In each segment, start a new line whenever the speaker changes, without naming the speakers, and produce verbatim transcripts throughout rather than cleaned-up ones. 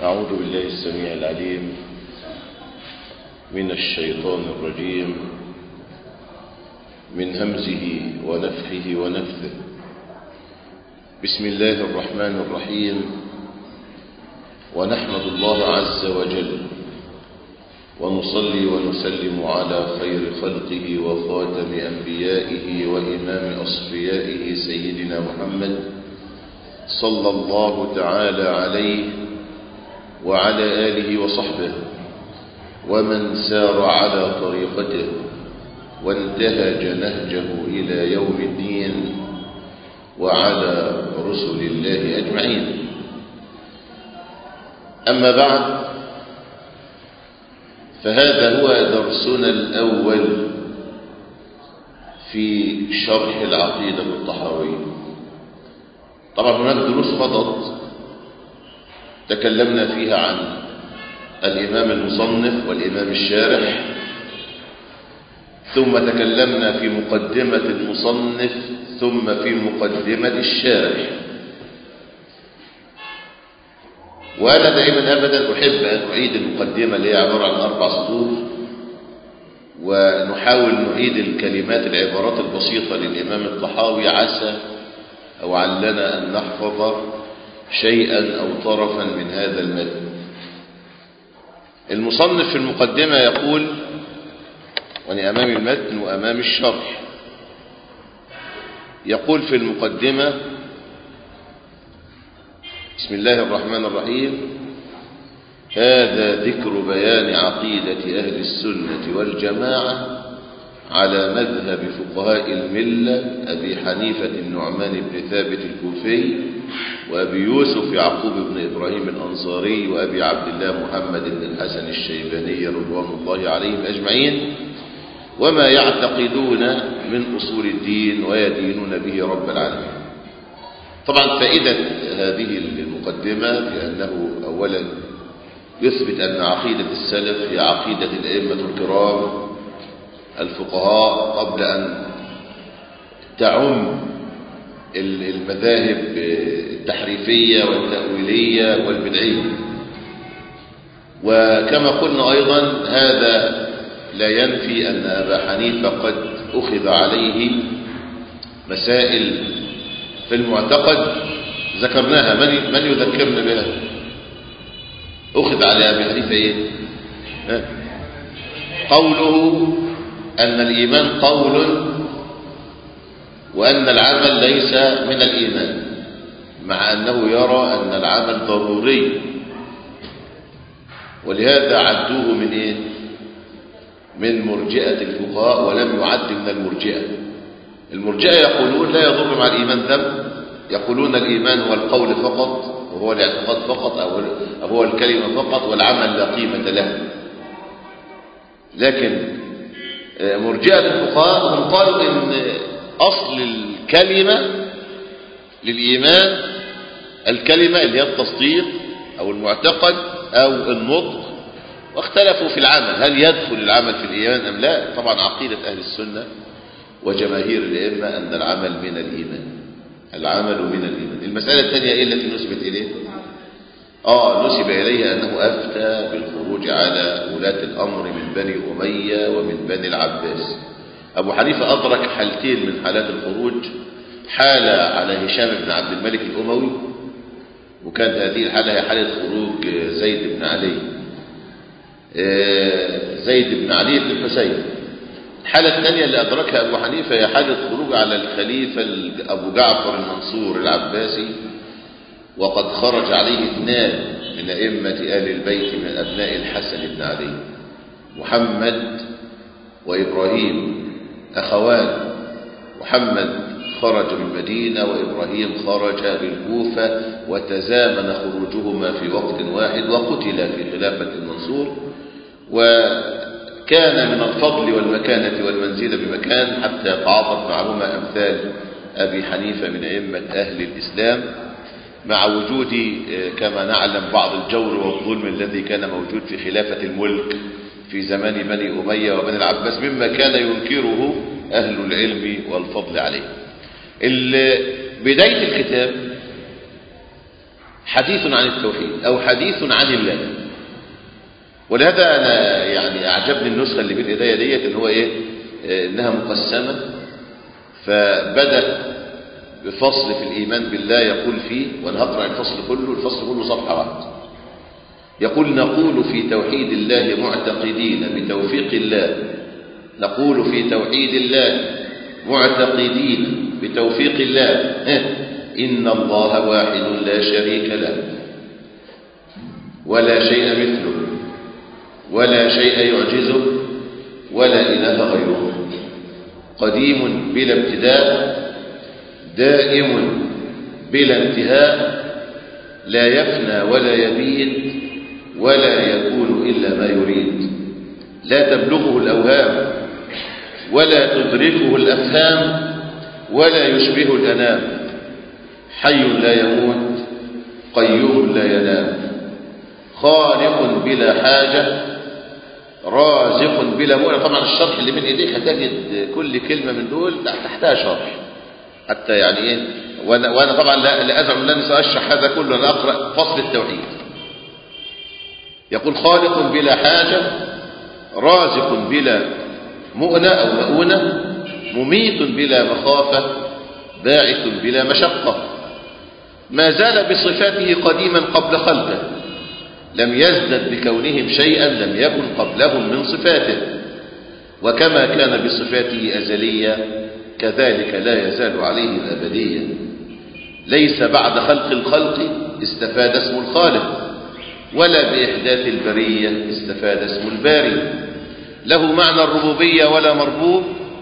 أعوذ بالله السميع العليم من الشيطان الرجيم من همزه ونفخه ونفثه. بسم الله الرحمن الرحيم. ونحمد الله عز وجل ونصلي ونسلم على خير خلقه وخاتم أنبيائه وإمام أصفيائه سيدنا محمد صلى الله تعالى عليه وعلى آله وصحبه ومن سار على طريقته وانتهج نهجه إلى يوم الدين وعلى رسل الله أجمعين. أما بعد، فهذا هو درسنا الأول في شرح العقيدة الطحاوية. طبعا هناك دروس مضت تكلمنا فيها عن الإمام المصنف والإمام الشارح، ثم تكلمنا في مقدمة المصنف ثم في مقدمة الشارح. وأنا دائما أبدا أحب أن أعيد المقدمة اللي هي عبارة عن أربع سطور، ونحاول نعيد الكلمات العبارات البسيطة للإمام الطحاوي عسى أو علنا أن نحفظ شيئا أو طرفا من هذا المتن. المصنف في المقدمة يقول، وأنا أمام المتن وأمام الشرح، يقول في المقدمة: بسم الله الرحمن الرحيم. هذا ذكر بيان عقيدة أهل السنة والجماعة على مذهب فقهاء الملة أبي حنيفة النعمان بن ثابت الكوفي، وأبي يوسف يعقوب بن إبراهيم الأنصاري، وأبي عبد الله محمد بن الحسن الشيباني رضوان الله عليهم أجمعين، وما يعتقدون من أصول الدين ويدينون به رب العالمين. طبعا فائدة هذه المقدمة في أنه أولا يثبت أن عقيدة السلف هي عقيدة الأئمة الكرام الفقهاء قبل أن تعم المذاهب التحريفية والتأويلية والبدعية. وكما قلنا أيضا هذا لا ينفي أن أبا حنيفة قد أخذ عليه مسائل في المعتقد ذكرناها. من من يذكرنا بها؟ أخذ على أبي حنيفة إيه؟ قوله أن الإيمان قول وأن العمل ليس من الإيمان، مع أنه يرى أن العمل ضروري، ولهذا عدوه من إيه؟ من مرجئة الفقهاء، ولم يعد من المرجئة. المرجئة يقولون لا يضر مع الإيمان ذنب، يقولون الإيمان هو القول فقط وهو الاعتقاد فقط أو هو الكلمة فقط، والعمل لا قيمة له. لكن مرجئة الفقهاء هم قالوا إن أصل الكلمة للإيمان الكلمة اللي هي التصديق أو المعتقد أو النطق، واختلفوا في العمل، هل يدخل العمل في الإيمان أم لا. طبعا عقيدة أهل السنة وجماهير الأئمة أن العمل من الإيمان، العمل من الإيمان. المسألة الثانية إيه التي نسبت إليه؟ آه نسب إليه أنه أفتى بالخروج على ولاة الأمر من بني أمية ومن بني العباس. أبو حنيفة أدرك حالتين من حالات الخروج، حالة على هشام بن عبد الملك الأموي، وكانت هذه الحالة هي حالة خروج زيد بن علي زيد بن علي بن الحسين. الحالة الثانية اللي أدركها أبو حنيفة هي حالة خروج على الخليفة أبو جعفر المنصور العباسي، وقد خرج عليه اثنان من أئمة آل البيت من أبناء الحسن بن علي، محمد وإبراهيم أخوان. محمد خرج من المدينة وإبراهيم خرج بالكوفة، وتزامن خروجهما في وقت واحد، وقتل في خلافة المنصور. وكان من الفضل والمكانة والمنزلة بمكان حتى يتعاطف معهما أمثال أبي حنيفة من أئمة أهل الإسلام، مع وجود كما نعلم بعض الجور والظلم الذي كان موجود في خلافة الملك في زمان بني أمية وبني العباس، مما كان ينكره أهل العلم والفضل عليه. بداية الكتاب حديث عن التوحيد أو حديث عن الله. ولهذا أنا يعني أعجبني النسخة اللي بين إيديا ديت إن هو إيه إنها مقسمة، فبدأ بفصل في الإيمان بالله يقول فيه، وأنا هقرأ الفصل كله، الفصل كله صفحة واحدة. يقول: نقول في توحيد الله معتقدين بتوفيق الله، نقول في توحيد الله معتقدين بتوفيق الله إن الله واحد لا شريك له ولا شيء مثله ولا شيء يعجزه ولا إله غيره، قديم بلا ابتداء دائم بلا انتهاء، لا يفنى ولا يبيد ولا يكون إلا ما يريد، لا تبلغه الأوهام ولا تدركه الأفهام ولا يشبه الأنام، حي لا يموت قيوم لا ينام، خالق بلا حاجة رازق بلا مؤنة. طبعا الشرح اللي من ايديك هتجد كل كلمة من دول تحتها شرح حتى يعني ايه، وانا, وأنا طبعا لا ازعم ان انا ساشرح هذا كله، انا اقرا فصل التوحيد. يقول: خالق بلا حاجة رازق بلا مؤنة أو مؤونة، مميت بلا مخافة باعث بلا مشقة، ما زال بصفاته قديما قبل خلقه، لم يزدد بكونهم شيئا لم يكن قبلهم من صفاته، وكما كان بصفاته أزلية كذلك لا يزال عليه الأبدية، ليس بعد خلق الخلق استفاد اسم الخالق، ولا بإحداث البرية استفاد اسم الباري، له معنى الربوبية ولا مربوب،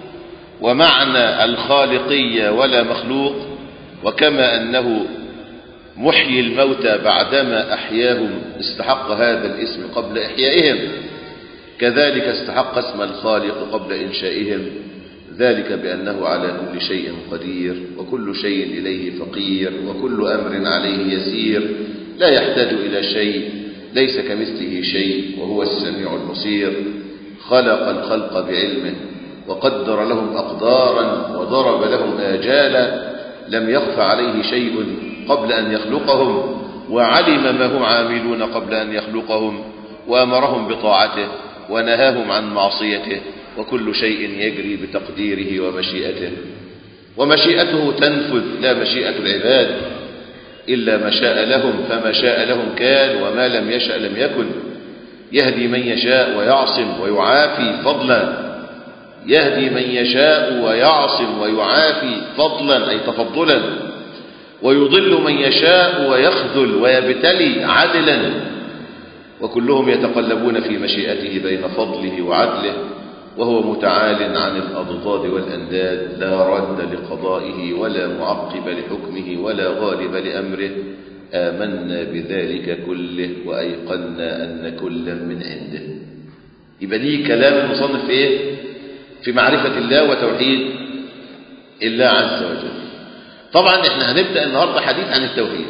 ومعنى الخالقية ولا مخلوق، وكما أنه محيي الموتى بعدما أحياهم استحق هذا الاسم قبل إحيائهم، كذلك استحق اسم الخالق قبل إنشائهم، ذلك بأنه على كل شيء قدير وكل شيء إليه فقير وكل أمر عليه يسير، لا يحتاج إلى شيء، ليس كمثله شيء وهو السميع البصير، خلق الخلق بعلمه وقدر لهم أقدارا وضرب لهم آجالا، لم يخف عليه شيء قبل أن يخلقهم، وعلم ما هم عاملون قبل أن يخلقهم، وأمرهم بطاعته ونهاهم عن معصيته، وكل شيء يجري بتقديره ومشيئته، ومشيئته تنفذ لا مشيئة العباد إلا ما شاء لهم، فما شاء لهم كان وما لم يشأ لم يكن، يهدي من يشاء ويعصم ويعافي فضلا، يهدي من يشاء ويعصم ويعافي فضلا أي تفضلا، ويضل من يشاء ويخذل ويبتلي عدلا، وكلهم يتقلبون في مشيئته بين فضله وعدله، وهو متعال عن الأضداد والأنداد، لا رد لقضائه ولا معقب لحكمه ولا غالب لأمره، آمنا بذلك كله وأيقنا أن كلا من عنده. يبقى دي كلام المصنف في إيه؟ في معرفة الله وتوحيد الله عز وجل. طبعا احنا هنبدأ النهاردة حديث عن التوحيد،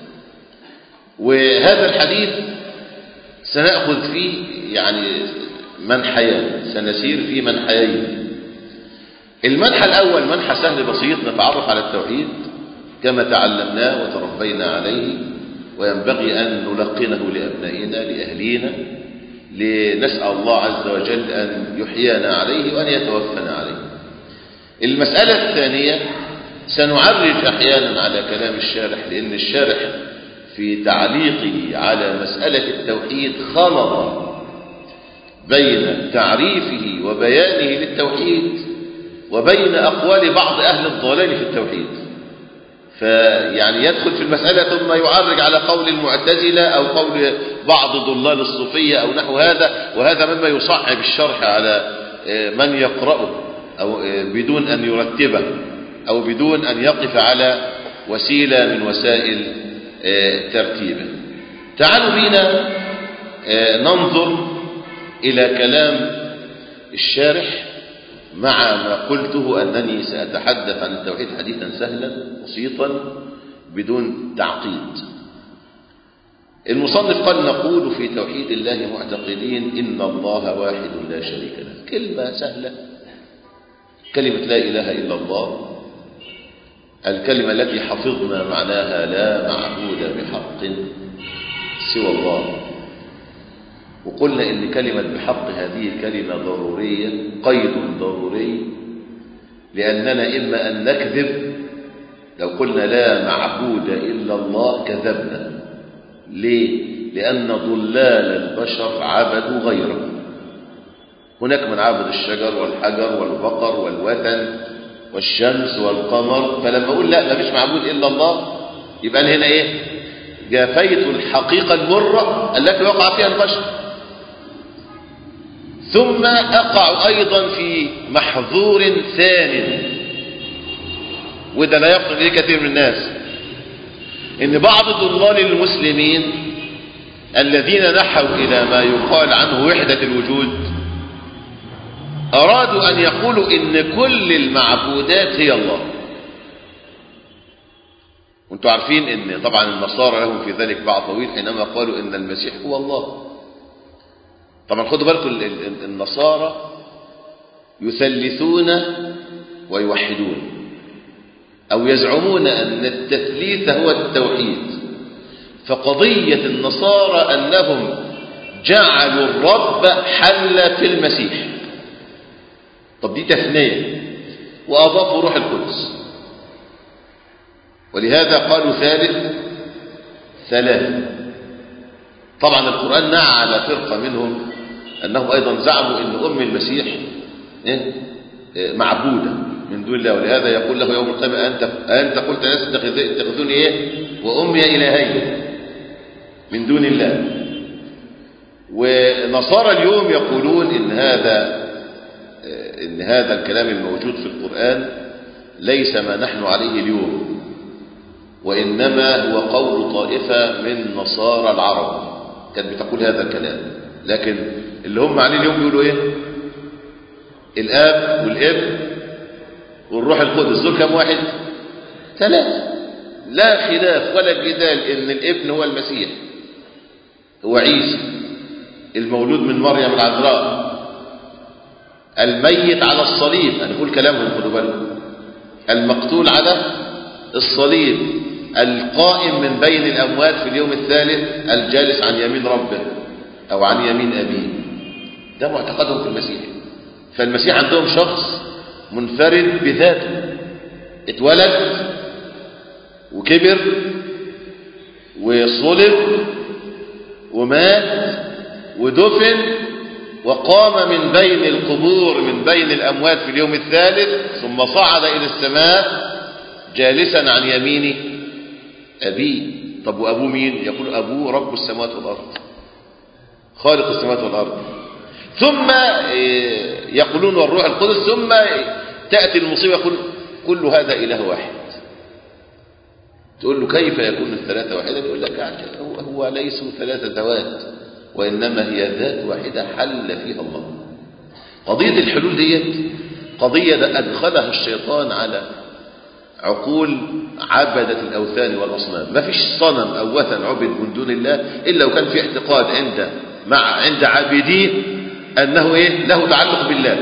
وهذا الحديث سنأخذ فيه يعني منحيين، سنسير في منحيين. المنحى الأول منحى سهل بسيط، نتعرف على التوحيد كما تعلمناه وتربينا عليه، وينبغي أن نلقنه لأبنائنا لأهلينا، لنسأل الله عز وجل أن يحيينا عليه وأن يتوفنا عليه. المسألة الثانية سنعرج أحيانا على كلام الشارح، لأن الشارح في تعليقه على مسألة التوحيد خلط بين تعريفه وبيانه للتوحيد وبين أقوال بعض أهل الضلال في التوحيد، فيعني يدخل في المسألة ثم يعرج على قول المعتزلة أو قول بعض ضلال الصوفية أو نحو هذا، وهذا مما يصعب الشرح على من يقرأه أو بدون أن يرتبه أو بدون أن يقف على وسيلة من وسائل ترتيبه. تعالوا بينا ننظر إلى كلام الشارح مع ما قلته أنني سأتحدث عن التوحيد حديثا سهلا بسيطا بدون تعقيد. المصنف قال: نقول في توحيد الله معتقدين إن الله واحد لا شريك له. كلمة سهلة، كلمة لا إله إلا الله الكلمة التي حفظنا معناها لا معبود بحق سوى الله. وقلنا إن كلمة بحق هذه كلمة ضرورية، قيد ضروري، لأننا إما أن نكذب لو قلنا لا معبود إلا الله كذبنا. ليه؟ لأن ضلال البشر عبدوا غيره. هناك من عبد الشجر والحجر والبقر والوثن والشمس والقمر، فلما أقول لا ما فيش معبود إلا الله يبقى أنا هنا إيه؟ جافيت الحقيقة المرة التي وقع فيها البشر. ثم أقع أيضا في محظور ثاني، وده لا يفطن إليه كثير من الناس، إن بعض ضلال المسلمين الذين نحوا إلى ما يقال عنه وحدة الوجود أرادوا أن يقولوا إن كل المعبودات هي الله. وانتم عارفين إن طبعا النصارى لهم في ذلك باع طويل حينما قالوا إن المسيح هو الله. طبعا خدوا بالكم النصارى يثلثون ويوحدون، أو يزعمون أن التثليث هو التوحيد. فقضية النصارى أنهم جعلوا الرب حل في المسيح. طب دي تثنية، وأضافوا روح القدس، ولهذا قالوا ثالث ثلاثة. طبعا القرآن نعى على فرقة منهم أنهم أيضا زعموا أن أم المسيح معبودة من دون الله، ولهذا يقول له يوم القيامة أنت, أنت قلت الناس اتخذوني إيه وأمي إلهين من دون الله. ونصارى اليوم يقولون إن هذا إن هذا الكلام الموجود في القرآن ليس ما نحن عليه اليوم، وإنما هو قول طائفة من نصارى العرب كانت بتقول هذا الكلام. لكن اللي هم عليه اليوم بيقولوا إيه؟ الآب والابن والروح القدس، دول كم واحد؟ ثلاثة. لا خلاف ولا جدال إن الابن هو المسيح، هو عيسى المولود من مريم العذراء، الميت على الصليب، أنا أقول كلامهم خدوا بالكم، المقتول على الصليب، القائم من بين الأموات في اليوم الثالث، الجالس عن يمين ربه أو عن يمين أبيه. ده معتقدهم في المسيح. فالمسيح عندهم شخص منفرد بذاته، اتولد وكبر وصلب ومات ودفن وقام من بين القبور من بين الأموات في اليوم الثالث، ثم صعد إلى السماء جالسا عن يمين أبيه. طب وأبوه مين؟ يقول أبوه رب السماوات والأرض، خالق السماوات والأرض. ثم يقولون والروح القدس، ثم تأتي المصيبة يقول كل هذا إله واحد. تقول له كيف يكون الثلاثة واحدة؟ يقول لك هو, هو ليسوا ثلاثة ذوات، وإنما هي ذات واحدة حل فيها الله. قضية الحلول ديت قضية أدخلها الشيطان على عقول عبدة الأوثان والأصنام. ما فيش صنم أو وثن عبد من دون الله إلا وكان في اعتقاد عند مع عند عابديه أنه إيه؟ له تعلق بالله.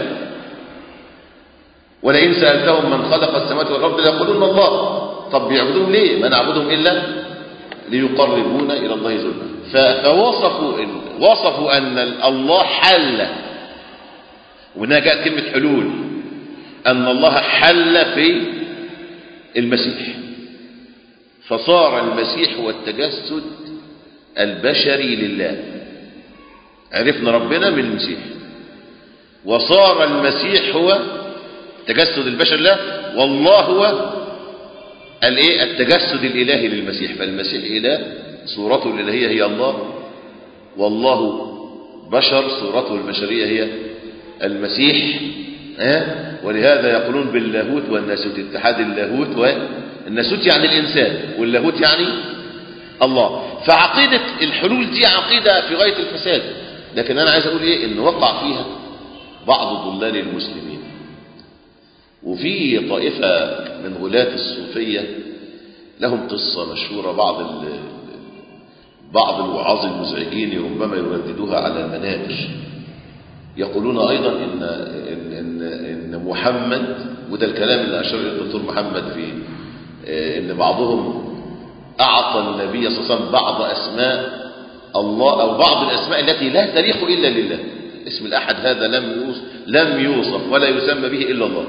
ولئن سألتهم من خلق السماوات والأرض ليقولون الله. طب بيعبدون ليه؟ ما نعبدهم إلا ليقربونا إلى الله زلفى. فوصفوا وصفوا أن الله حل، وهنا جاءت كلمة حلول، أن الله حل في المسيح، فصار المسيح هو التجسد البشري لله. عرفنا ربنا من المسيح، وصار المسيح هو تجسد البشر له، والله هو الايه التجسد الالهي للمسيح. فالمسيح اله، صورته الالهيه هي الله، والله بشر، صورته البشريه هي المسيح. ها؟ ولهذا يقولون باللاهوت والناسوت، اتحاد اللاهوت والناسوت يعني الانسان، واللاهوت يعني الله. فعقيده الحلول دي عقيده في غايه الفساد. لكن انا عايز اقول ايه؟ ان وقع فيها بعض ضلال المسلمين. وفي طائفة من غلاة الصوفية لهم قصة مشهورة، بعض بعض الوعاظ المزعجين ربما يرددوها على المنابر. يقولون أيضا إن, إن, إن, إن محمد، وده الكلام اللي أشار إلى الدكتور محمد في إن بعضهم أعطى النبي صلى الله عليه وسلم بعض أسماء الله أو بعض الأسماء التي لا تليق إلا لله. اسم الأحد هذا لم يوصف, لم يوصف ولا يسمى به إلا الله.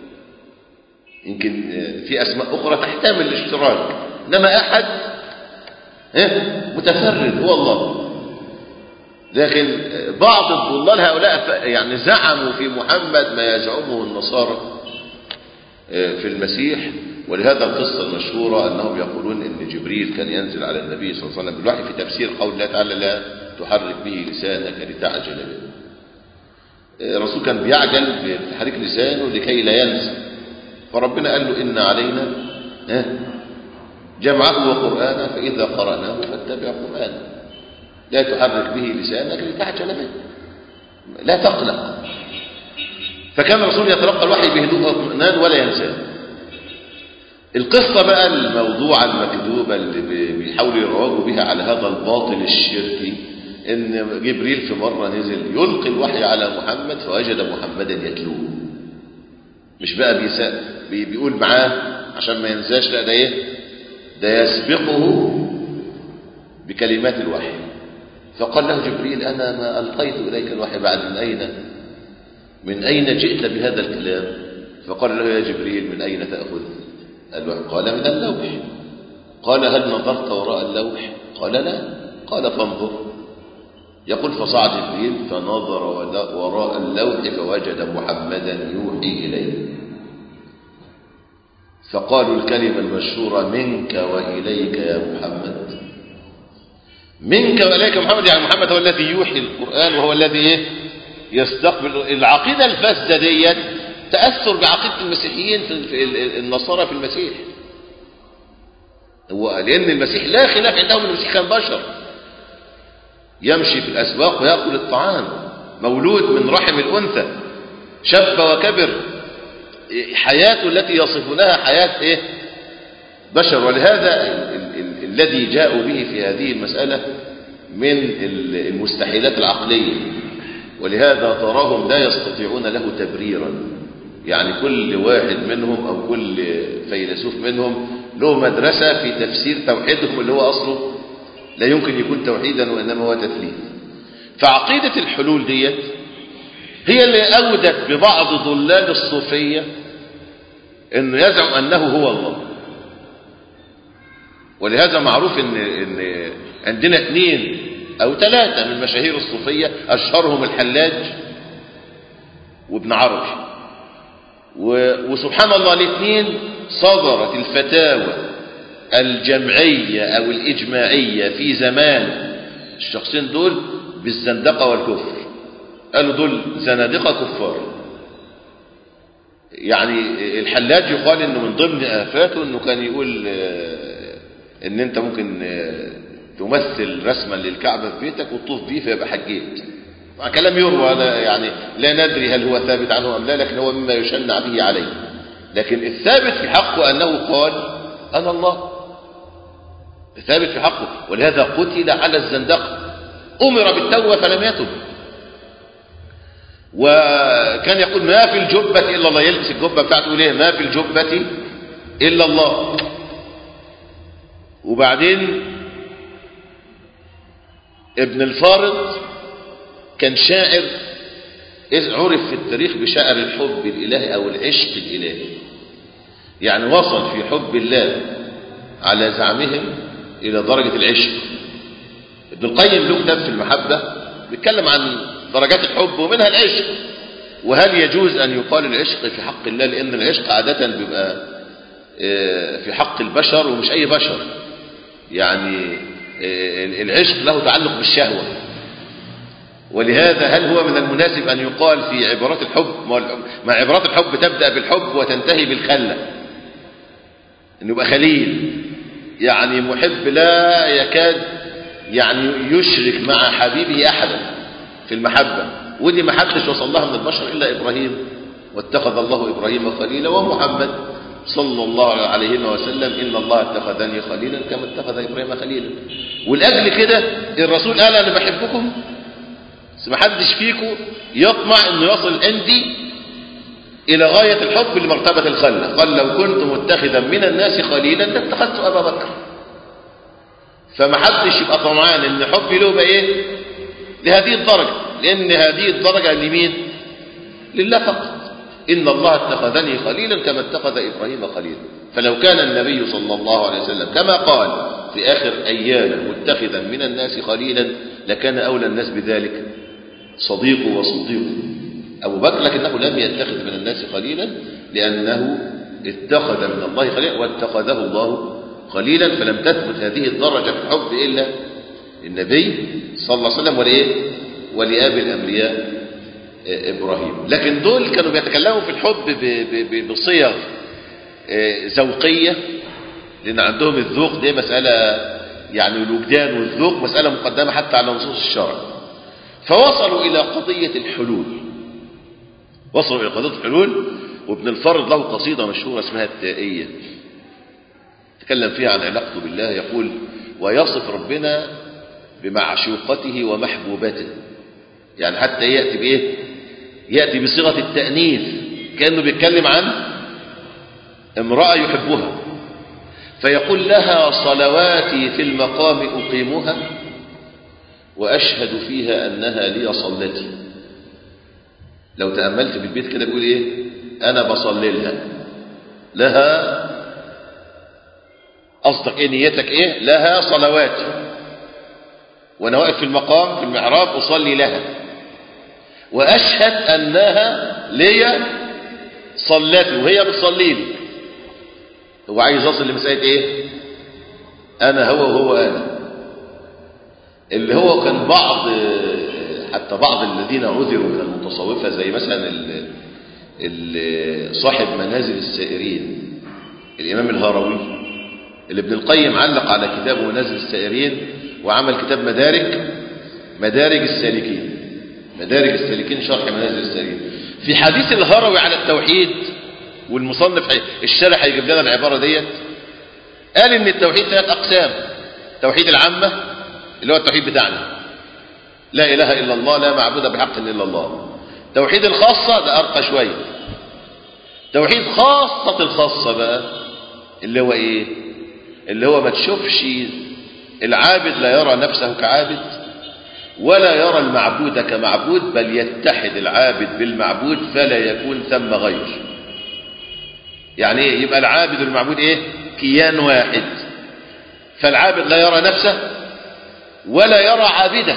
يمكن في أسماء أخرى تحتمل الاشتراك، إنما أحد متفرد هو الله. لكن بعض الضلال هؤلاء يعني زعموا في محمد ما يزعمه النصارى في المسيح. ولهذا القصة المشهورة أنهم يقولون أن جبريل كان ينزل على النبي صلى الله عليه وسلم بالوحي في تفسير قول الله تعالى لا تحرك به لسانك لتعجل به. الرسول كان بيعجل بتحريك لسانه لكي لا ينسى، فربنا قال له إن علينا جمعه وقرآنه فإذا قرأناه فاتبع قرآنه لا تحرك به لسانك لتعجل به لا تقلق. فكان الرسول يتلقى الوحي بهدوء واطمئنان ولا ينساه. القصة بقى الموضوعة المكذوبة اللي بيحاولوا يروجوا بها على هذا الباطل الشركي ان جبريل في مرة نزل يلقي الوحي على محمد فوجد محمدا يتلوه. مش بقى بيساء بي بيقول معاه عشان ما ينساش، لا ده ايه ده يسبقه بكلمات الوحي. فقال له جبريل أنا ما ألقيت إليك الوحي بعد، من أين من أين جئت بهذا الكلام؟ فقال له يا جبريل من أين تأخذ الوحي؟ قال من اللوح. قال هل نظرت وراء اللوح؟ قال لا. قال فانظر. يقول فصعد جبريل فنظر وراء اللوح فوجد محمدا يوحي إليه. فقالوا الكلمة المشهورة منك وإليك يا محمد. منك وإليك يا محمد يعني محمد هو الذي يوحي القرآن وهو الذي يستقبل. العقيدة الفاسدة ديت تأثر بعقيدة المسيحيين في النصارى في المسيح، هو لأن المسيح لا خلاف عندهم أن المسيح كان بشر يمشي في الأسواق ويأكل الطعام، مولود من رحم الأنثى، شب وكبر، حياته التي يصفونها حياة إيه؟ بشر. ولهذا الذي جاءوا به في هذه المسألة من المستحيلات العقلية، ولهذا تراهم لا يستطيعون له تبريرا. يعني كل واحد منهم أو كل فيلسوف منهم له مدرسة في تفسير توحيدهم اللي هو أصله لا يمكن يكون توحيدا وإنما هو تثليث. فعقيدة الحلول ديت هي اللي أودت ببعض ضلال الصوفية أنه يزعم أنه هو الله. ولهذا معروف أن, إن عندنا اثنين أو ثلاثة من مشاهير الصوفية أشهرهم الحلاج وابن عربي، وسبحان الله الاثنين صدرت الفتاوى الجمعية أو الإجماعية في زمان الشخصين دول بالزندقة والكفر. قالوا دول زنادقة كفار. يعني الحلاج يقال انه من ضمن آفاته انه كان يقول ان انت ممكن تمثل رسما للكعبة في بيتك وتطوف بيه فيبقى حجيت. كلام يروى يعني لا ندري هل هو ثابت عنه ام لا، لكن هو مما يشنع به عليه. لكن الثابت في حقه انه قال انا الله، ثابت في حقه. ولهذا قتل على الزندقة، امر بالتوبة فلم يتب. وكان يقول ما في الجبة إلا الله، يلبس الجبة بتاعته ليه ما في الجبة إلا الله. وبعدين ابن الفارض كان شاعر عرف في التاريخ بشاعر الحب الإلهي أو العشق الإلهي، يعني وصل في حب الله على زعمهم إلى درجة العشق. ابن القيم له كتاب في المحبة بيتكلم عن درجات الحب ومنها العشق، وهل يجوز أن يقال العشق في حق الله، لأن العشق عادة بيبقى في حق البشر ومش أي بشر. يعني العشق له تعلق بالشهوة، ولهذا هل هو من المناسب أن يقال في عبارات الحب، مع عبارات الحب تبدأ بالحب وتنتهي بالخلة، أنه يبقى خليل، يعني محب لا يكاد يعني يشرك مع حبيبه أحدا في المحبة. ودي ما حدش وصل لها من البشر إلا إبراهيم، واتخذ الله إبراهيم خليلا، ومحمد صلى الله عليه وسلم إن الله اتخذني خليلا كما اتخذ إبراهيم خليلا. والأجل كده الرسول قال أنا بحبكم، بس ما حدش فيكم يطمع إنه يصل عندي إلى غاية الحب لمرتبة الخلة. قال لو كنت متخذا من الناس خليلا لاتخذت أبا بكر. فما حدش يبقى طمعان ان حبي له بقى ايه لهذه الدرجة، لأن هذه الدرجة لمين؟ لله فقط. إن الله اتخذني خليلا كما اتخذ إبراهيم خليلا. فلو كان النبي صلى الله عليه وسلم كما قال في آخر أيام متخذا من الناس خليلا لكان أولى الناس بذلك صديقه وصديقه أبو بكر، لكنه لم يتخذ من الناس خليلا لأنه اتخذ من الله خليلا واتخذه الله خليلا. فلم تثبت هذه الدرجة في الحب إلا النبي صلى الله عليه وسلم ولإيه؟ ولأبي الأنبياء إبراهيم. لكن دول كانوا بيتكلموا في الحب بصيغ ذوقية، لأن عندهم الذوق دي مسألة، يعني الوجدان والذوق مسألة مقدمة حتى على نصوص الشرع. فوصلوا إلى قضية الحلول، وصلوا إلى قضية الحلول. وابن الفرد له قصيدة مشهورة اسمها التائية تكلم فيها عن علاقته بالله. يقول ويصف ربنا بمعشوقته ومحبوبته، يعني حتى يأتي بإيه؟ يأتي بصيغة التأنيث كأنه بيتكلم عن امرأة يحبها، فيقول لها صلواتي في المقام أقيمها وأشهد فيها أنها لي صلتي. لو تأملت في البيت كده بيقول إيه؟ أنا بصلي لها. لها قصدك إيه؟ نيتك إيه؟ لها صلواتي، وأنا واقف في المقام في المحراب أصلي لها وأشهد أنها لي صلتي وهي بتصلي لي. هو عايز يصل لمسألة إيه؟ أنا هو وهو أنا، اللي هو كان بعض حتى بعض الذين عذروا من المتصوفة زي مثلا صاحب منازل السائرين الإمام الهروي، اللي ابن القيم علق على كتابه منازل السائرين وعمل كتاب مدارك مدارج السالكين مدارج السالكين شرح منازل السائرين. في حديث الهروي على التوحيد، والمصنف الشارح هيجيب لنا العبارة ديت، قال ان التوحيد ثلاث اقسام: توحيد العامة اللي هو التوحيد بتاعنا، لا اله الا الله لا معبود بحق الا الله. توحيد الخاصة ده ارقى شوية. توحيد خاصة الخاصة بقى اللي هو ايه؟ اللي هو ما تشوفش العابد لا يرى نفسه كعابد ولا يرى المعبود كمعبود، بل يتحد العابد بالمعبود فلا يكون ثم غير. يعني ايه؟ يبقى العابد والمعبود ايه؟ كيان واحد. فالعابد لا يرى نفسه ولا يرى عابده،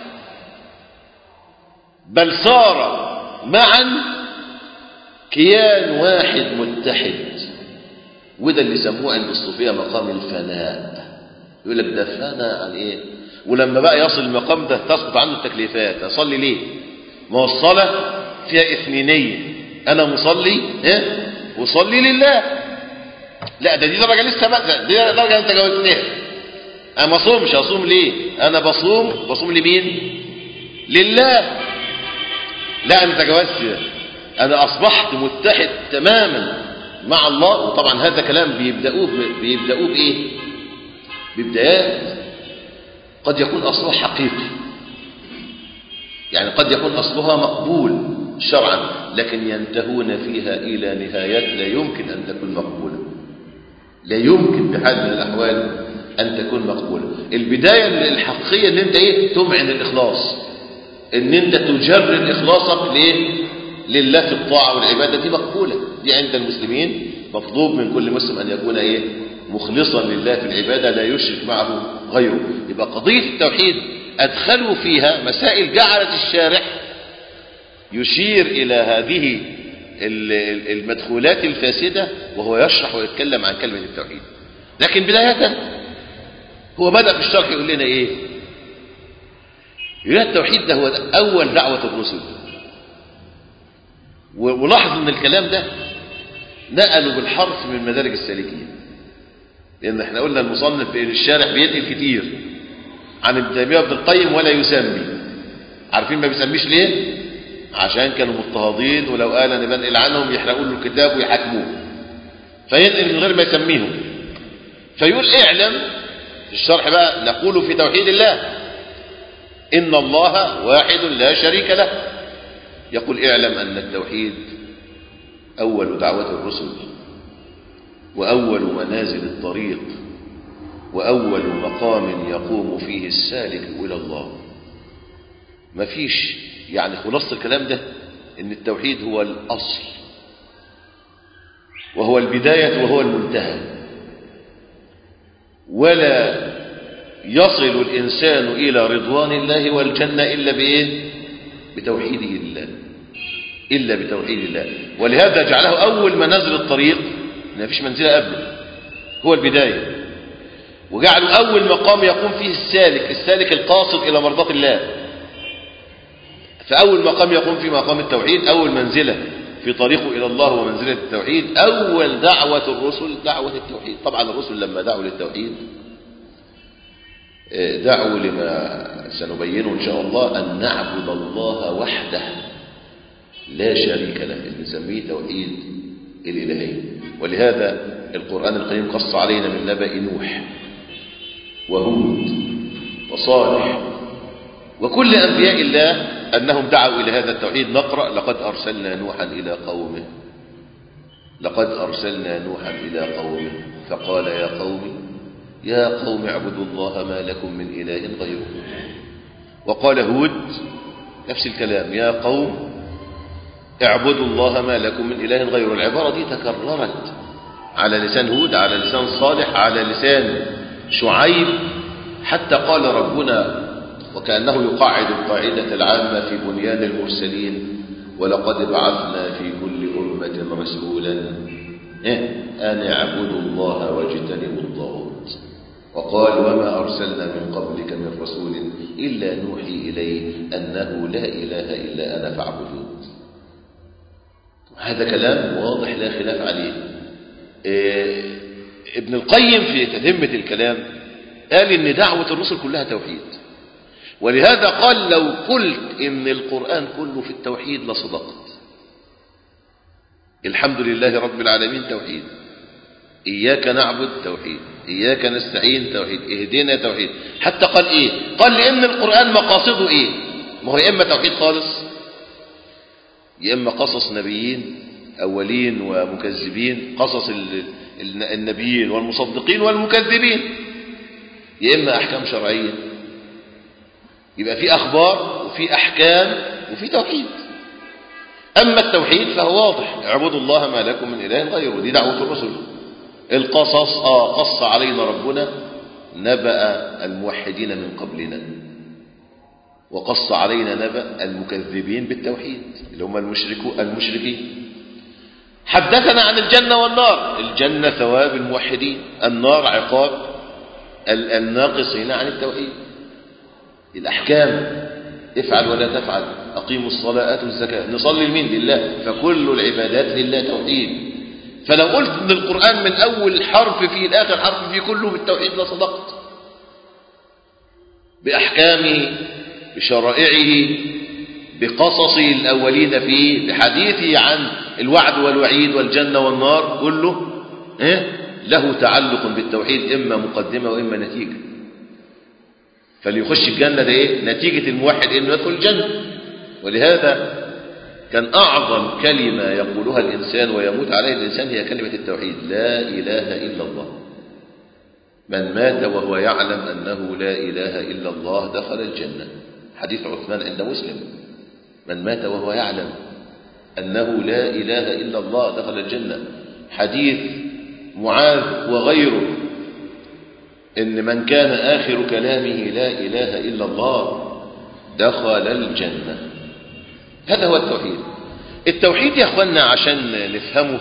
بل صار معا كيان واحد متحد. وده اللي سموه عند الصوفية مقام الفناء. يقول لك ده فناء عن ايه؟ ولما بقى يصل المقام ده تسقط عنه التكليفات. اصلي ليه؟ ما هو الصلاة فيها اثنينية، انا مصلي ايه؟ وصلي لله. لا ده دي درجة لسه بقى، دي درجة انت جاوزتها. انا ما اصومش، اصوم ليه؟ انا بصوم بصوم لمين؟ لله. لا انت جاوزت، انا اصبحت متحد تماما مع الله. وطبعا هذا كلام بيبدأوه بيبدأوه بايه؟ ببدايات قد يكون اصلها حقيقي، يعني قد يكون اصلها مقبول شرعا، لكن ينتهون فيها الى نهايات لا يمكن ان تكون مقبولة، لا يمكن بحال من الاحوال ان تكون مقبولة. البداية الحقيقية ان انت ايه؟ تمعن الاخلاص، ان انت تجرد اخلاصك ليه؟ لله في الطاعة والعبادة، دي مقبولة. دي عند المسلمين مطلوب من كل مسلم ان يكون ايه؟ مخلصا لله في العبادة لا يشرك معه غيره. يبقى قضية التوحيد ادخلوا فيها مسائل جعلت الشارع يشير إلى هذه المدخولات الفاسدة وهو يشرح ويتكلم عن كلمة التوحيد. لكن بداية هو بدأ في الشرح يقول لنا إيه؟ يقول التوحيد ده هو أول دعوة الرسل. ولاحظ أن الكلام ده نقلوا بالحرف من مدارج السالكين، لأن احنا قلنا المصنف الشارح بينقل كتير عن ابن تيمية وابن القيم ولا يسمي. عارفين ما بيسميش ليه؟ عشان كانوا مضطهدين، ولو قال انا بنقل عنهم يحرقوا له الكتاب ويحاكموه، فينقل من غير ما يسميهم. فيقول اعلم في الشرح بقى: نقول في توحيد الله ان الله واحد لا شريك له. يقول اعلم ان التوحيد أول دعوة الرسل وأول منازل الطريق وأول مقام يقوم فيه السالك إلى الله. ما فيش يعني خلاصة الكلام ده إن التوحيد هو الأصل وهو البداية وهو المنتهى، ولا يصل الإنسان إلى رضوان الله والجنة إلا بإيه؟ بتوحيده لله، إلا بتوحيد الله. ولهذا جعله أول منازل الطريق، ما فيش منزلة قبله، هو البداية. وجعله أول مقام يقوم فيه السالك، السالك القاصد إلى مرضاة الله. فأول مقام يقوم فيه مقام التوحيد، أول منزلة في طريقه إلى الله ومنزلة التوحيد. أول دعوة الرسل دعوة التوحيد. طبعا الرسل لما دعوا للتوحيد دعوا لما سنبينه إن شاء الله، أن نعبد الله وحده لا شريك له، اللي نسميه توحيد الإلهية. ولهذا القرآن الكريم قص علينا من نبأ نوح وهود وصالح وكل أنبياء الله أنهم دعوا إلى هذا التوحيد. نقرأ: لقد أرسلنا نوحا إلى قومه لقد أرسلنا نوحا إلى قومه فقال يا قوم يا قوم اعبدوا الله ما لكم من إله غيره. وقال هود نفس الكلام: يا قوم اعبدوا الله ما لكم من إله غيره. العبارة دي تكررت على لسان هود، على لسان صالح، على لسان شعيب، حتى قال ربنا وكأنه يقعد القاعدة العامة في بنيان المرسلين: ولقد بعثنا في كل أمة رسولا أن اعبدوا الله واجتنبوا الطاغوت. وقال: وما أرسلنا من قبلك من رسول إلا نوحي إليه أنه لا إله إلا أنا فاعبدون. هذا كلام واضح لا خلاف عليه. إيه ابن القيم في تتمة الكلام قال إن دعوة الرسل كلها توحيد، ولهذا قال: لو قلت إن القرآن كله في التوحيد لصدقت. الحمد لله رب العالمين توحيد، إياك نعبد توحيد، إياك نستعين توحيد، اهدنا توحيد. حتى قال إيه؟ قال لأن القرآن مقاصده إيه؟ ما هو يا إما توحيد خالص، يا إما قصص نبيين أولين ومكذبين، قصص النبيين والمصدقين والمكذبين، يا إما أحكام شرعية. يبقى في أخبار وفي أحكام وفي توحيد. أما التوحيد فهو واضح: اعبدوا الله ما لكم من إله غيره. دي دعوة الرسل. القصص آه قص علينا ربنا نبأ الموحدين من قبلنا، وقص علينا نبأ المكذبين بالتوحيد اللي هم المشركين. حدثنا عن الجنة والنار. الجنة ثواب الموحدين، النار عقاب الناقصين عن التوحيد. الأحكام: افعل ولا تفعل، أقيموا الصلاة آتوا الزكاة. نصلي لمين؟ لله. فكل العبادات لله توحيد. فلو قلت ان القرآن من أول حرف فيه الآخر حرف فيه كله بالتوحيد لصدقت، بأحكامه، بشرائعه، بقصصه الأولين فيه، بحديثه عن الوعد والوعيد والجنة والنار، كله إيه؟ له تعلق بالتوحيد، إما مقدمة وإما نتيجة. فليخش الجنة ده إيه؟ نتيجة الموحد إنه يدخل الجنة. ولهذا كان أعظم كلمة يقولها الإنسان ويموت عليه الإنسان هي كلمة التوحيد: لا إله إلا الله. من مات وهو يعلم أنه لا إله إلا الله دخل الجنة. حديث عثمان عند مسلم: من مات وهو يعلم أنه لا إله إلا الله دخل الجنة. حديث معاذ وغيره: إن من كان آخر كلامه لا إله إلا الله دخل الجنة. هذا هو التوحيد. التوحيد يا أخوانا عشان نفهمه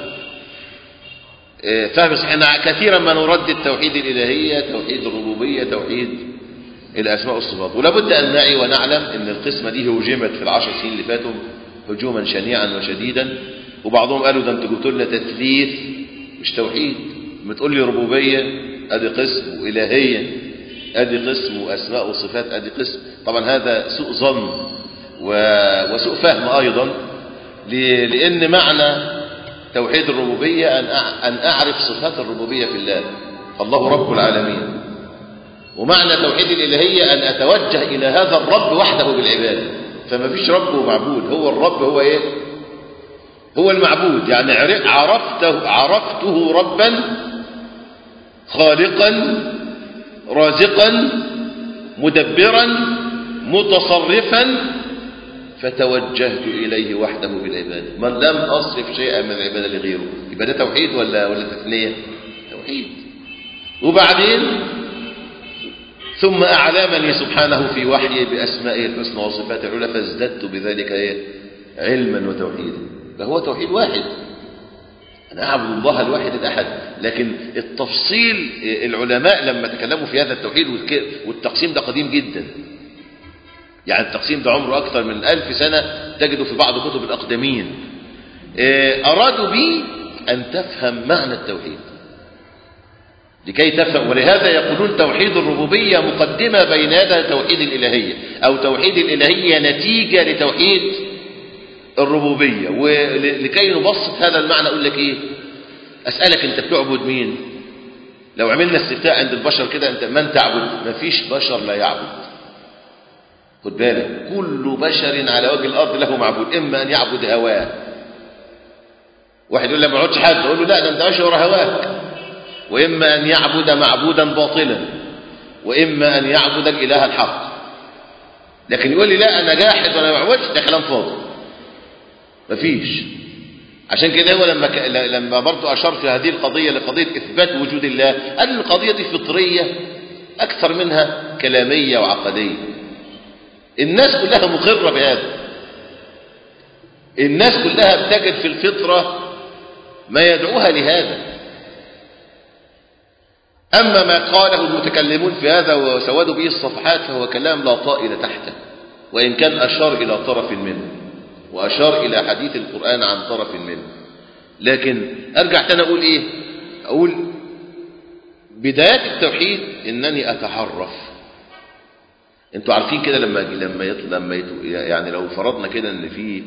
فهم صحيح. كثيرا ما نردد توحيد الإلهية، توحيد الربوبية، توحيد الأسماء والصفات. ولابد أن نعي ونعلم أن القسمة دي هجمت في العشر سنين اللي فاتوا هجوما شنيعا وشديدا. وبعضهم قالوا ده انتوا جبتوا لنا تثليث مش توحيد، ما تقول لي ربوبية ادي قسم، وإلهية ادي قسم، وأسماء وصفات ادي قسم. طبعا هذا سوء ظن وسوء فهم أيضا، لأن معنى توحيد الربوبية أن أعرف صفات الربوبية في الله، فالله رب العالمين. ومعنى توحيد الإلهية أن أتوجه إلى هذا الرب وحده بالعبادة، فما فيش رب ومعبود، هو الرب هو إيه؟ هو المعبود، يعني عرفته عرفته ربا خالقا رازقا مدبرا متصرفا فتوجهت إليه وحده بالعبادة. من لم أصرف شيئا من العبادة لغيره، يبقى ده توحيد ولا ولا تثنية؟ توحيد. وبعدين ثم أعلمني سبحانه في وحيه بأسمائه الحسنى وصفاته العلى فازددت بذلك إيه؟ علما وتوحيدا. فهو توحيد واحد، أنا أعبد الله الواحد الأحد. لكن التفصيل العلماء لما تكلموا في هذا التوحيد، والتقسيم ده قديم جدا، يعني التقسيم ده عمره أكثر من ألف سنة، تجده في بعض كتب الأقدمين. أرادوا به أن تفهم معنى التوحيد لكي تفهم، ولهذا يقولون توحيد الربوبية مقدمة بين يدي توحيد الإلهية، أو توحيد الإلهية نتيجة لتوحيد الربوبية. ولكي نبسط هذا المعنى أقول لك إيه، أسألك أنت بتعبد مين؟ لو عملنا استفتاء عند البشر كده، أنت من تعبد؟ مفيش بشر لا يعبد. خد بالك، كل بشر على وجه الأرض له معبود، إما أن يعبد هواه. واحد يقول لي ما اعبدش حد، أقول له لا، ده أنت ماشي ورا هواك. وإما أن يعبد معبودا باطلا، وإما أن يعبد الإله الحق. لكن يقول لي لا أنا جاحد وأنا ما اعبدش، ده كلام فاضي، مفيش. عشان كده هو لما ك... لما برضه أشار في هذه القضية لقضية إثبات وجود الله، قال القضية دي فطرية أكثر منها كلامية وعقدية. الناس كلها مقرة بهذا، الناس كلها بتجد في الفطرة ما يدعوها لهذا. أما ما قاله المتكلمون في هذا وسودوا به الصفحات فهو كلام لا طائل تحته، وإن كان أشار إلى طرف منه، وأشار إلى حديث القرآن عن طرف منه. لكن أرجع تاني أقول إيه؟ أقول بدايات التوحيد إنني أتعرف. أنتوا عارفين كده لما لما يطلع لما يطلع يعني لو فرضنا كده إن في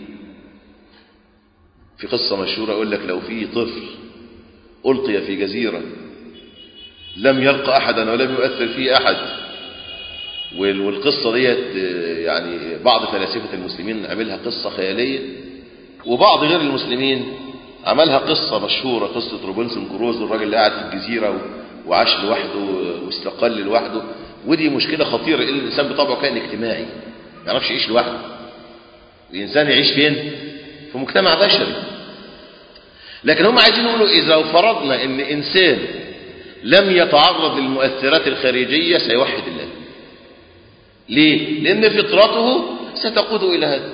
في قصة مشهورة أقول لك لو في طفل ألقي في جزيرة لم يلقى أحدا ولم يؤثر فيه أحد، والقصة ديت يعني بعض فلاسفة المسلمين عملها قصة خيالية، وبعض غير المسلمين عملها قصة مشهورة، قصة روبنسون كروز، الراجل اللي قاعد في الجزيرة وعاش لوحده واستقل لوحده. ودي مشكلة خطيرة، لأن الإنسان بطبعه كائن اجتماعي، ما يعرفش يعيش لوحده. الإنسان يعيش فين؟ في مجتمع بشري. لكن هم عايزين يقولوا إذا لو فرضنا إن إنسان لم يتعرض للمؤثرات الخارجية سيوحد الله. ليه؟ لأن فطرته ستقود إلى هذا،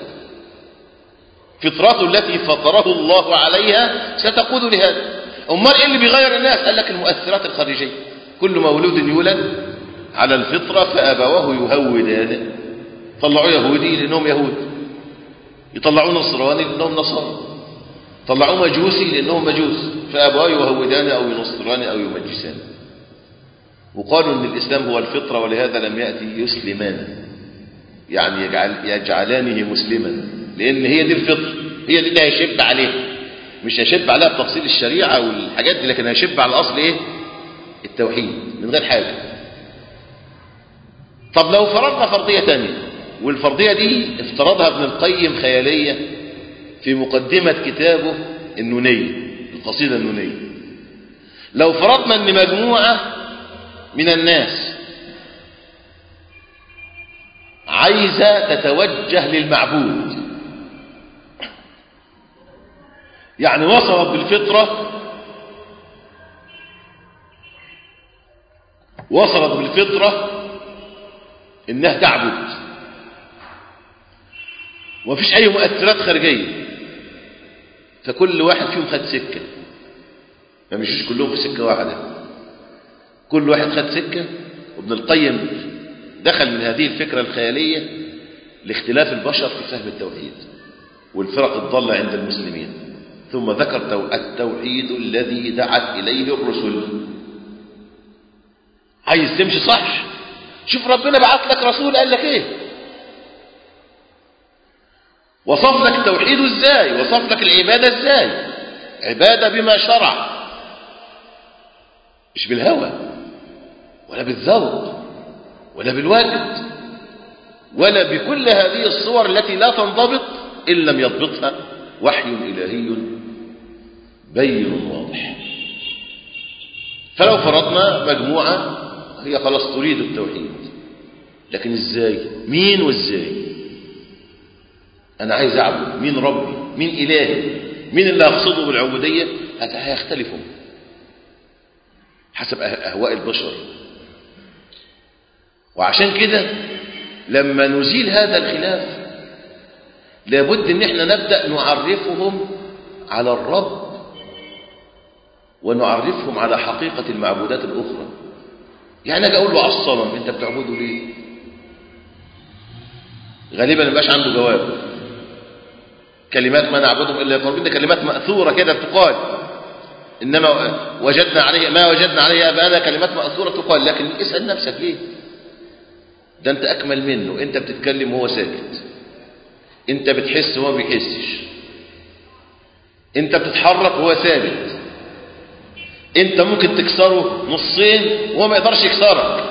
فطرته التي فطره الله عليها ستقود لهذا. أمال إيه اللي بيغير الناس؟ قال لك المؤثرات الخارجية. كل مولود يولد على الفطرة فأبواه يهودانه، طلعوا يهودي لأنهم يهود، يطلعوا نصراني لأنهم نصارى، طلعوا مجوسي لأنهم مجوس، فأبواه يهودان أو ينصران أو يمجسان. وقالوا أن الإسلام هو الفطرة، ولهذا لم يأتي يسلمان، يعني يجعل يجعلانه مسلما، لأن هي دي الفطرة، هي دي اللي هيشب عليها، مش هيشب عليها بتفصيل الشريعة والحاجات دي، لكن هيشب على الأصل إيه؟ التوحيد من غير حاجة. طب لو فرضنا فرضية تانية، والفرضية دي افترضها ابن القيم خيالية في مقدمة كتابه النونية، القصيدة النونية. لو فرضنا أن مجموعة من الناس عايزة تتوجه للمعبود، يعني وصلت بالفطرة وصلت بالفطرة إنها تعبد، ومفيش أي مؤثرات خارجية، فكل واحد فيهم خد سكة، ما مشوش كلهم في سكة واحدة، كل واحد خد سكة. وابن القيم دخل من هذه الفكرة الخيالية لاختلاف البشر في فهم التوحيد والفرق الضالة عند المسلمين، ثم ذكر التوحيد الذي دعت إليه الرسل. عايز تمشي صح، شوف ربنا بعث لك رسول قال لك ايه، وصف لك التوحيد ازاي، وصف لك العبادة ازاي، عبادة بما شرع، مش بالهوى ولا بالذوق ولا بالواجب ولا بكل هذه الصور التي لا تنضبط إن لم يضبطها وحي إلهي بين واضح. فلو فرضنا مجموعة هي خلاص تريد التوحيد، لكن ازاي؟ مين وازاي؟ انا عايز اعبد مين؟ ربي مين؟ الهي مين اللي اقصده بالعبودية؟ هيختلفوا حسب اهواء البشر. وعشان كده لما نزيل هذا الخلاف لابد ان احنا نبدأ نعرفهم على الرب ونعرفهم على حقيقة المعبودات الأخرى. يعني أجي أقول له على الصنم أنت بتعبده ليه؟ غالبا ما يبقاش عنده جواب. كلمات ما نعبدهم إلا يقربون، ده كلمات مأثورة كده بتقال، إنما وجدنا عليه ما وجدنا عليه آباءنا، كلمات مأثورة تقال. لكن اسأل نفسك ليه؟ ده أنت أكمل منه، أنت بتتكلم وهو ساكت، أنت بتحس وهو ما بيحسش، أنت بتتحرك وهو ثابت، أنت ممكن تكسره نصين وهو ما يقدرش يكسرك.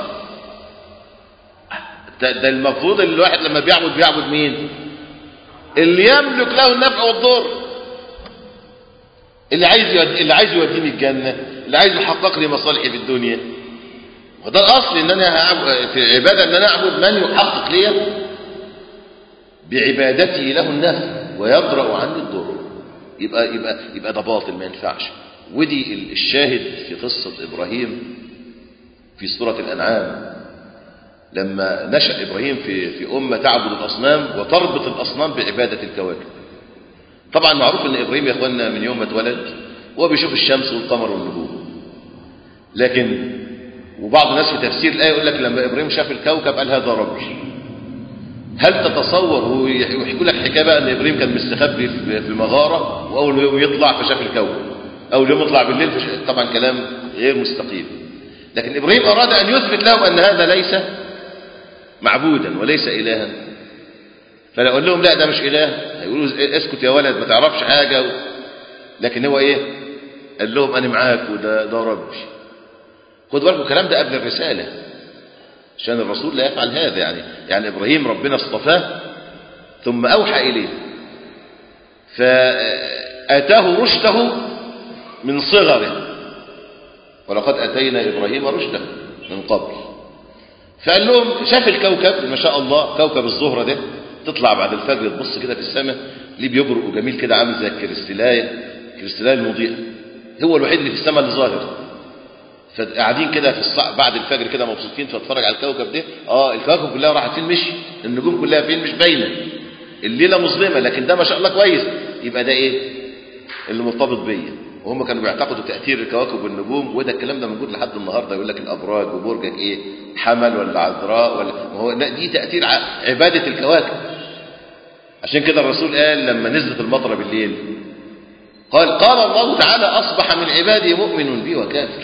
ده, ده المفروض اللي الواحد لما بيعبد بيعبد مين؟ اللي يملك له النفع والضر، اللي عايز يودي اللي عايز يوديني الجنة، اللي عايز يحقق لي مصالحي في الدنيا. وده الأصل إن أنا في العبادة أن أنا أعبد من يحقق لي بعبادته له النفع ويدرأ عني الضر. يبقى يبقى يبقى ده باطل ما ينفعش. ودي الشاهد في قصة إبراهيم في سورة الأنعام، لما نشأ إبراهيم في في أمة تعبد الأصنام وتربط الأصنام بعبادة الكواكب. طبعا معروف أن إبراهيم يا أخوانا من يوم ما اتولد هو بيشوف الشمس والقمر والنجوم، لكن وبعض الناس في تفسير الآية يقول لك لما إبراهيم شاف الكوكب قال هذا ربي. هل تتصور ويحكوا لك حكاية بقى أن إبراهيم كان مستخبي في مغارة وأول يوم يطلع فشاف الكوكب، أول يوم يطلع بالليل فشاف؟ طبعا كلام غير مستقيم. لكن إبراهيم أراد أن يثبت لهم أن هذا ليس معبودا وليس إلها. فلا أقول لهم لا ده مش إله، هيقولوا اسكت يا ولد ما تعرفش حاجة. لكن هو إيه؟ قال لهم أنا معاك وده ده ربي. خد بالكم الكلام ده قبل الرسالة، عشان الرسول لا يفعل هذا. يعني يعني إبراهيم ربنا اصطفاه ثم أوحى إليه فأتاه رشده من صغره، ولقد أتينا إبراهيم رشده من قبل. فقال لهم شاف الكوكب ما شاء الله، كوكب الزهرة ده تطلع بعد الفجر تبص كده في السماء ليه بيبرق وجميل كده عامل زي الكريستالاية الكريستالاية المضيئة، هو الوحيد اللي في السماء اللي ظاهر. فقاعدين كده في الصع... بعد الفجر كده مبسوطين فاتفرج على الكوكب ده. اه الكواكب كلها راحت فين؟ مشي. النجوم كلها فين؟ مش باينه، الليله مظلمه، لكن ده ما شاء الله كويس. يبقى ده ايه اللي مرتبط بيا؟ وهم كانوا بيعتقدوا تاثير الكواكب والنجوم، وده الكلام ده موجود لحد النهارده. يقول لك الابراج وبرجك ايه، حمل ولا عذراء ولا هو دي تاثير عباده الكواكب. عشان كده الرسول قال لما نزلت المطره بالليل قال قال الله تعالى اصبح من عبادي مؤمن بي وكافر،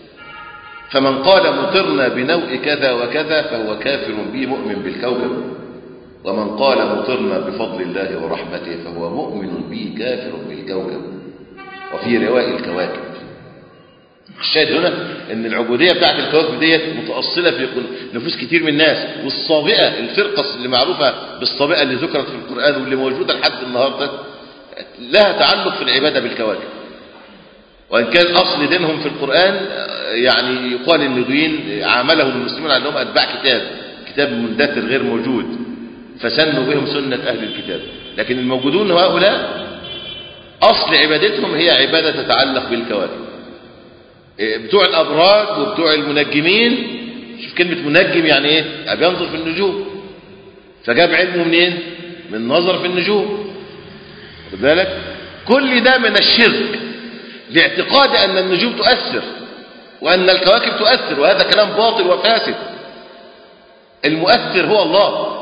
فمن قال مطرنا بنوء كذا وكذا فهو كافر بي مؤمن بالكوكب، ومن قال مطرنا بفضل الله ورحمته فهو مؤمن بي كافر بالكوكب، وفي رواية الكواكب. الشاهد هنا ان العبودية بتاعت الكواكب ديت متأصلة في نفوس كتير من الناس. والصابئة الفرقة اللي معروفة بالصابئة اللي ذكرت في القرآن واللي موجودة لحد النهاردة لها تعلق في العبادة بالكواكب. وإن كان أصل دينهم في القرآن يعني يقال إن دين عاملهم المسلمون على أنهم أتباع كتاب كتاب مندثر غير موجود، فسنوا بهم سنة أهل الكتاب. لكن الموجودون هؤلاء أصل عبادتهم هي عبادة تتعلق بالكواكب. بتوع الأبراج وبتوع المنجمين، شوف كلمة منجم يعني إيه؟ يعني بينظر في النجوم، فجاب علمه منين؟ من نظر في النجوم. خد بالك كل ده من الشرك لاعتقاد أن النجوم تؤثر وأن الكواكب تؤثر، وهذا كلام باطل وفاسد. المؤثر هو الله،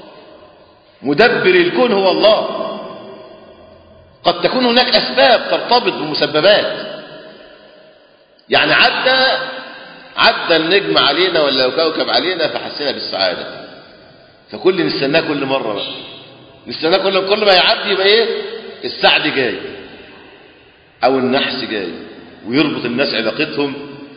مدبر الكون هو الله. قد تكون هناك أسباب ترتبط بمسببات، يعني عدى عدى النجم علينا ولا كوكب علينا فحسينا بالسعادة، فكل نستناه كل مرة بقى. نستناه كل كل ما يعدي يبقى ايه؟ السعد جاي او النحس جاي، ويربط الناس علاقتهم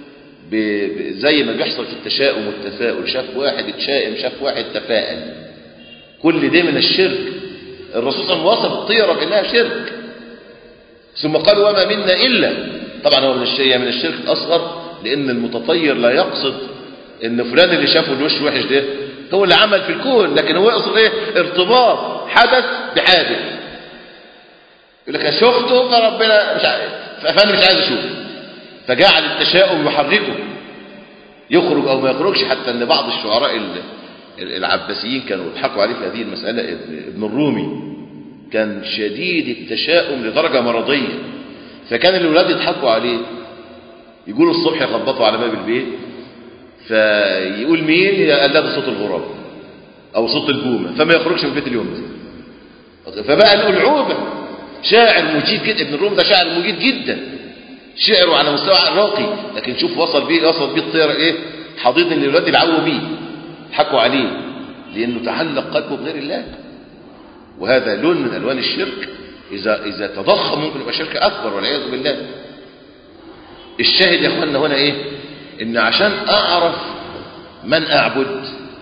زي ما بيحصل في التشاؤم والتفاؤل. شاف واحد اتشائم، شاف واحد تفائل، كل ده من الشرك. الرسول صلى الله عليه وسلم وصف الطيرة بأنها شرك، ثم قال وما منا إلا، طبعا هو من الشيء من الشرك الأصغر، لأن المتطير لا يقصد إن فلان اللي شافه الوش وحش ده هو اللي عمل في الكون، لكن هو يقصد إيه؟ ارتباط حدث بحادث. يقول لك شفته فربنا مش عارف، فأنا مش عايز أشوفه، فجعل التشاؤم يحركه يخرج أو ما يخرجش، حتى أن بعض الشعراء العباسيين كانوا يضحكوا عليه في هذه المسألة. ابن الرومي كان شديد التشاؤم لدرجة مرضية، فكان الأولاد يضحكوا عليه، يقولوا الصبح يخبطوا على باب البيت فيقول مين؟ قال له ده صوت الغراب أو صوت البومة، فما يخرجش من البيت اليوم ده. فبقى الألعوبة شاعر مجيد جدا، ابن الرومي ده شاعر مجيد جدا، شعره على مستوى راقي، لكن شوف وصل بيه وصل بيه الطير ايه؟ حضيض ان الولاد يلعبوا بيه يضحكوا عليه، لانه تعلق قلبه بغير الله. وهذا لون من الوان الشرك، اذا اذا تضخم ممكن يبقى شرك اكبر والعياذ بالله. الشاهد يا اخوانا هنا ايه؟ ان عشان اعرف من اعبد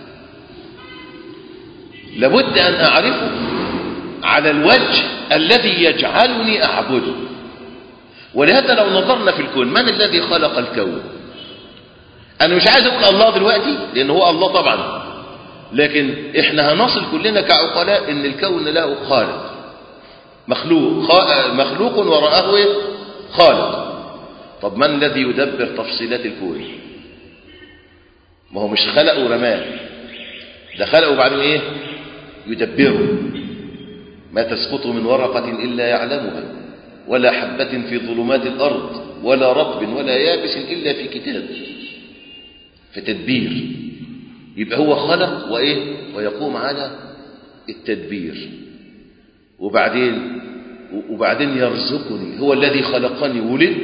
لابد ان اعرفه على الوجه الذي يجعلني اعبده. ولهذا لو نظرنا في الكون، من الذي خلق الكون؟ انا مش عايز اقول الله دلوقتي لان هو الله طبعا، لكن احنا هنصل كلنا كعقلاء ان الكون له خالق، مخلوق مخلوق وراءه ايه؟ خالق. طب من الذي يدبر تفصيلات الكون؟ ما هو مش خلقه ورماه، ده خلقه وبعدين ايه؟ يدبره. ما تسقط من ورقة الا يعلمها، ولا حبة في ظلمات الأرض، ولا رطب ولا يابس إلا في كتاب. فتدبير، يبقى هو خلق وإيه؟ ويقوم على التدبير. وبعدين وبعدين يرزقني، هو الذي خلقني ولد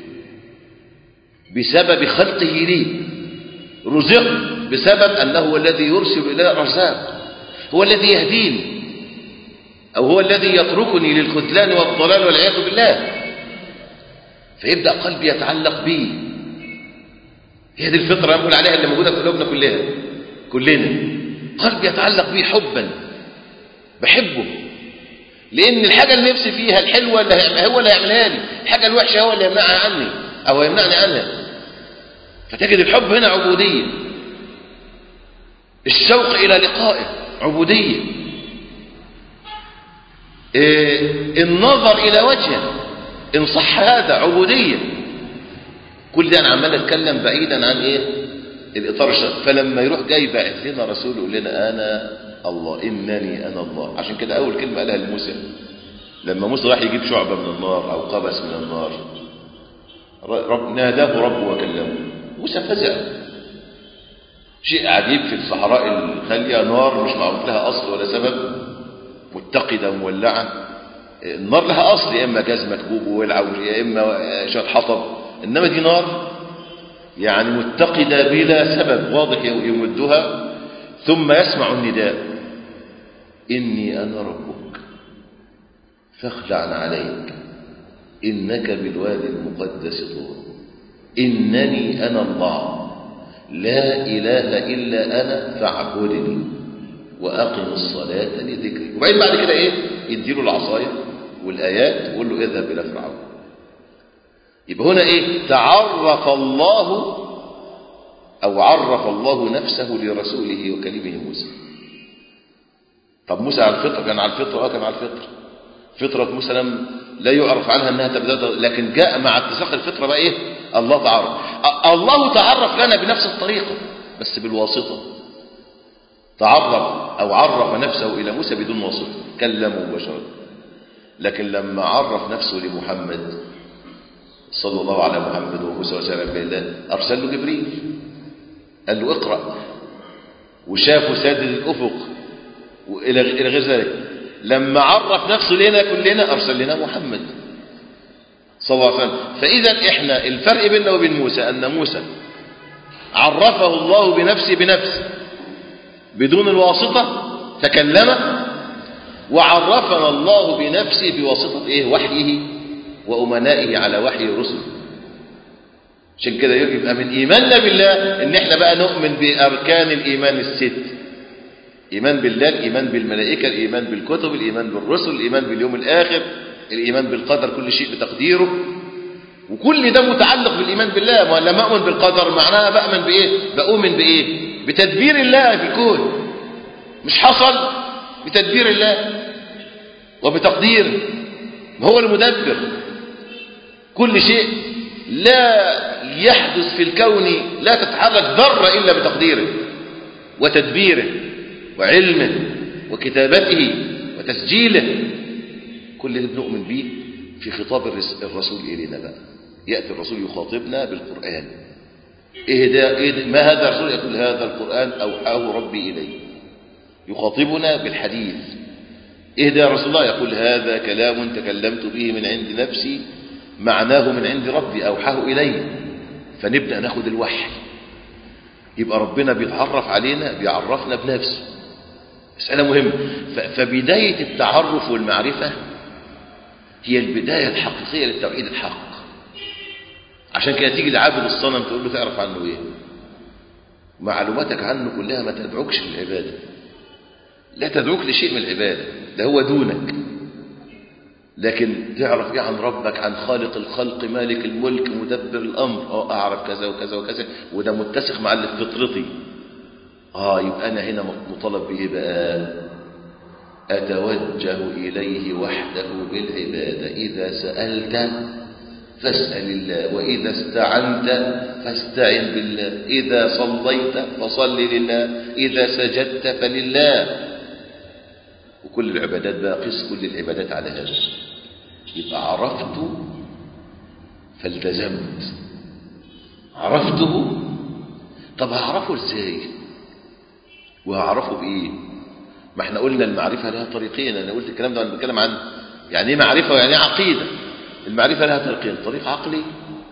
بسبب خلقه لي، رزق بسبب أنه هو الذي يرسل إلى الرزاق، هو الذي يهديني، أو هو الذي يتركني للخذلان والضلال والعياذ بالله. فيبدأ قلبي يتعلق به. هي دي الفطرة نقول عليها اللي موجودة في قلوبنا كلها كلنا، قلبي يتعلق به حبا، بحبه، لأن الحاجة اللي نفسي فيها الحلوة اللي هو اللي هيعملها لي، الحاجة الوحشة هو اللي يمنعها عني أو يمنعني عنها. فتجد الحب هنا عبودية، الشوق إلى لقائه عبودية، إيه النظر إلى وجهه إن صح هذا عبودية. كل ده أنا عمال أتكلم بعيدا عن إيه؟ الإطار الشرعي. فلما يروح جاي باعث لنا رسول يقول لنا أنا الله، إنني أنا الله. عشان كده أول كلمة قالها لموسى لما موسى راح يجيب شعبة من النار أو قبس من النار، رب ناداه ربه وكلمه. موسى فزع، شيء عجيب في الصحراء الخالية، نار مش معروف لها أصل ولا سبب، متقدة مولعة. النار لها أصل، يا إما جاز مكبوب وولعة، يا إما شوية حطب، إنما دي نار يعني متقدة بلا سبب واضح يمدها. ثم يسمع النداء إني أنا ربك فاخلع عليك إنك بالوادي المقدس طوى، إنني أنا الله لا إله إلا أنا فاعبدني وأقم الصلاة لذكري. وبعدين بعد كده إيه؟ يديله العصاية والآيات ويقول له اذهب إلى فرعون. يبقى هنا إيه؟ تعرف الله أو عرف الله نفسه لرسوله وكلمه موسى. طب موسى على الفطرة، كان على الفطرة، آه كان على الفطرة. فطرة موسى لم لا يعرف عنها أنها تبدأ، لكن جاء مع اتساق الفطرة بقى إيه؟ الله تعرف. الله تعرف لنا بنفس الطريقة بس بالواسطة. تعرف أو عرف نفسه إلى موسى بدون واسطة، كلمه مباشرة. لكن لما عرف نفسه لمحمد صلى الله على محمد وموسى وسلم بالله، أرسل له جبريل قال له اقرأ، وشافه سادد الأفق وإلى غير ذلك. لما عرف نفسه لنا كلنا أرسل لنا محمد صلى الله عليه وسلم. فإذا إحنا الفرق بيننا وبين موسى أن موسى عرفه الله بنفسه بنفسه بدون الواسطة تكلم، وعرفنا الله بنفسه بواسطة إيه؟ وحيه وأمنائه على وحي رسله. عشان كده يبقى من إيماننا بالله إن إحنا بقى نؤمن بأركان الإيمان الست. إيمان بالله، الإيمان بالملائكة، الإيمان بالكتب، الإيمان بالرسل، الإيمان باليوم الآخر، الإيمان بالقدر، كل شيء بتقديره. وكل ده متعلق بالإيمان بالله. ما لما أؤمن بالقدر معناها بأمن بإيه؟ بأؤمن بإيه؟ بتدبير الله في الكون. مش حصل بتدبير الله وبتقديره، هو المدبر كل شيء. لا يحدث في الكون، لا تتحرك ذرة إلا بتقديره وتدبيره وعلمه وكتابته وتسجيله. كل ده بنؤمن به في خطاب الرسول إلينا. بقى يأتي الرسول يخاطبنا بالقرآن. إيه ده؟ إيه ده؟ ما هذا الرسول؟ يقول هذا القرآن أوحاه ربي إلي. يخاطبنا بالحديث. إيه ده يا رسول الله؟ يقول هذا كلام تكلمت به من عند نفسي، معناه من عند ربي أوحاه إلي. فنبدأ ناخد الوحي. يبقى ربنا بيتعرف علينا، بيعرفنا بنفسه. مسألة مهمة. فبداية التعرف والمعرفة هي البداية الحقيقية للتوحيد الحق. عشان كده تيجي لعابد الصنم تقول له تعرف عنه ايه؟ معلوماتك عنه كلها ما تدعوكش للعبادة، لا تدعوك لشيء من العبادة، ده هو دونك. لكن تعرف ايه عن ربك؟ عن خالق الخلق، مالك الملك، مدبر الامر. اه اعرف كذا وكذا وكذا، وده متسق مع اللي في فطرتي. اه يبقى انا هنا مطالب بايه بقى؟ اتوجه اليه وحده بالعباده. اذا سالت فاسال الله، واذا استعنت فاستعن بالله، اذا صليت فصل لله، اذا سجدت فلله. وكل العبادات بقى، قس كل العبادات على هذا. يبقى عرفت فالتزمت. عرفته. طب هعرفه ازاي وهعرفه بايه؟ ما احنا قلنا المعرفة لها طريقين. انا قلت الكلام ده وانا بتكلم عن يعني ايه معرفة ويعني ايه عقيدة. المعرفة لها طريقين، طريق عقلي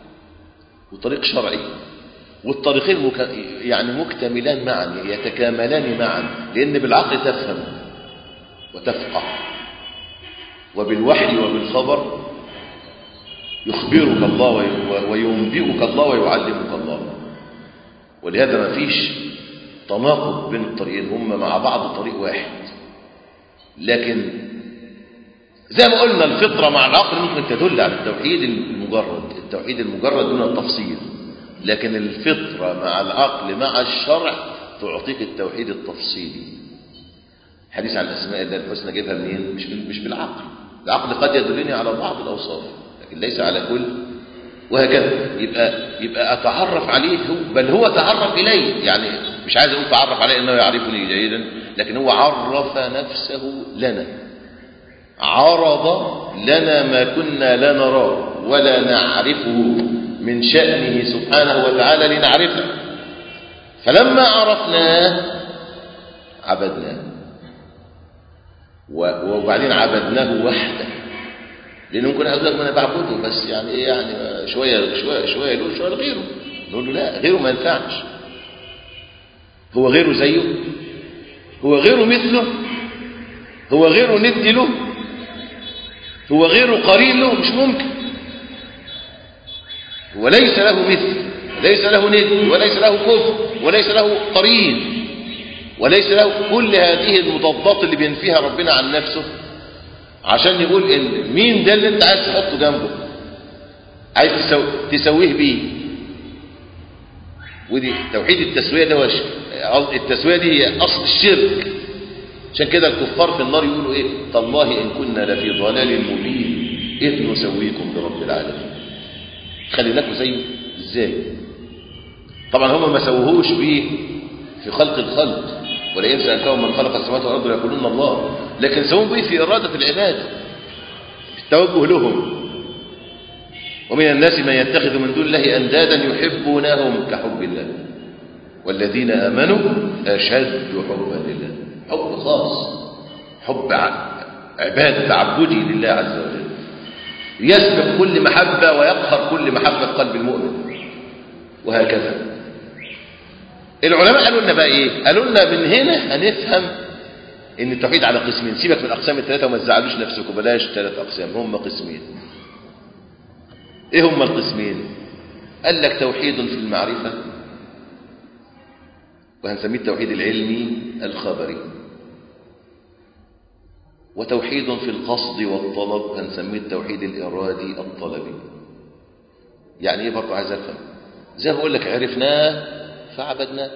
وطريق شرعي. والطريقين مك... يعني مكتملان معا، يتكاملان معا. لان بالعقل تفهم وتفقه، وبالوحي وبالخبر يخبرك الله وينبئك الله ويعلمك الله. ولهذا ما فيش تناقض بين الطريقين، هم مع بعض طريق واحد. لكن زي ما قلنا الفطرة مع العقل ممكن تدل على التوحيد المجرد، التوحيد المجرد دون التفصيل. لكن الفطرة مع العقل مع الشرع تعطيك التوحيد التفصيلي. حديث عن الأسماء الله الحسنى جيبها منين؟ مش مش بالعقل. العقل قد يدلني على بعض الأوصاف لكن ليس على كل، وهكذا. يبقى يبقى أتعرف عليه هو، بل هو تعرف إلي. يعني مش عايز أقول تعرف عليه إنه يعرفني جيدا، لكن هو عرف نفسه لنا، عرض لنا ما كنا لا نراه ولا نعرفه من شأنه سبحانه وتعالى لنعرفه. فلما عرفناه عبدناه، وبعدين عبدناه وحده. لأنه ممكن أقول لك ما أنا بعبده بس يعني إيه، يعني شوية شوية شوية له شوية غيره. نقول له لا، غيره ما ينفعش. هو غيره زيه، هو غيره مثله، هو غيره ند له، هو غيره قرين له، مش ممكن. هو ليس له مثل، وليس له ند، وليس له كفر، وليس له قرين، وليس له كل هذه المضادات اللي بينفيها ربنا عن نفسه عشان يقول ان مين ده اللي انت عايز تحطه جنبه، عايز تسو... تسويه بيه. ودي توحيد التسويه ده وش التسويه دي هي اصل الشرك. عشان كده الكفار في النار يقولوا ايه؟ تالله ان كنا لفي ضلال مبين اذ نسويكم برب العالمين. خلي لكم زيه ازاي؟ طبعا هم ما سووهوش بيه في خلق الخلق، ولئن سألتهم من خلق السماوات والارض ليقولون الله، لكن سووه به في اراده العباده، التوجه لهم. ومن الناس من يتخذ من دون الله اندادا يحبونهم كحب الله والذين امنوا اشد حبا لله. حب خاص، حب عباده تعبدي لله عز وجل، يسبق كل محبه ويقهر كل محبه في قلب المؤمن، وهكذا. العلماء قالوا لنا بقى ايه؟ قالوا لنا من هنا هنفهم ان التوحيد على قسمين. سيبك من الاقسام الثلاثه وما تزعلوش نفسكم، بلاش ثلاث اقسام، هم قسمين. ايه هم القسمين؟ قال لك توحيد في المعرفه، وهنسميه التوحيد العلمي الخبري، وتوحيد في القصد والطلب هنسميه التوحيد الإرادي الطلبي. يعني ايه برضه؟ عايز افهم. زي ما بقول لك عرفناه فعبدناه،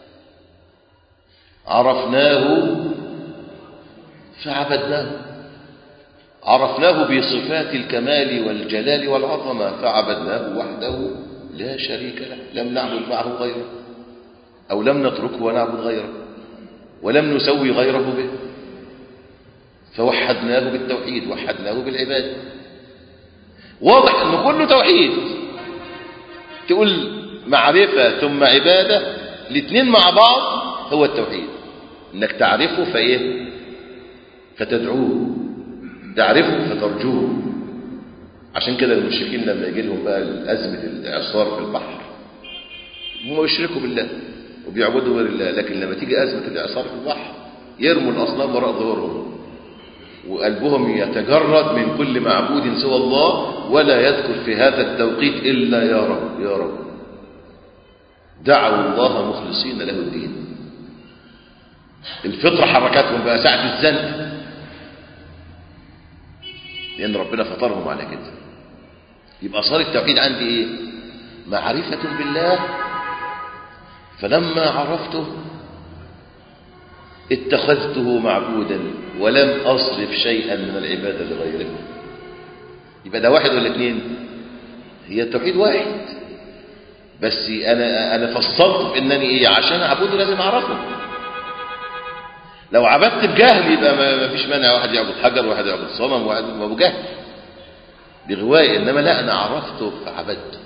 عرفناه فعبدناه، عرفناه بصفات الكمال والجلال والعظمة فعبدناه وحده لا شريك له، لم نعبد معه غيره، أو لم نتركه ونعبد غيره، ولم نسوي غيره به، فوحدناه بالتوحيد، وحدناه بالعبادة. واضح أنه كله توحيد. تقول معرفة ثم عبادة، الاثنين مع بعض هو التوحيد. انك تعرفه فايه؟ فتدعوه، تعرفه فترجوه. عشان كده المشركين لما يجي لهم بقى أزمة الإعصار في البحر هم يشركوا بالله وبيعبدوا غير الله، لكن لما تيجي أزمة الإعصار في البحر يرموا الأصنام وراء ظهورهم، وقلبهم يتجرد من كل معبود سوى الله، ولا يذكر في هذا التوقيت إلا يا رب يا رب. دعوا الله مخلصين له الدين. الفطرة حركتهم بقى ساعة الزنق، لأن ربنا فطرهم على كده. يبقى صار التوحيد عندي إيه؟ معرفة بالله، فلما عرفته اتخذته معبودا ولم أصرف شيئا من العبادة لغيره. يبقى ده واحد ولا اثنين؟ هي التوحيد واحد، بس أنا أنا فصلت في إنني إيه؟ عشان أعبده لازم أعرفه. لو عبدت بجهل يبقى ما فيش مانع واحد يعبد حجر وواحد يعبد صنم وواحد ما بجهل بغواية، إنما لا، أنا عرفته فعبدته.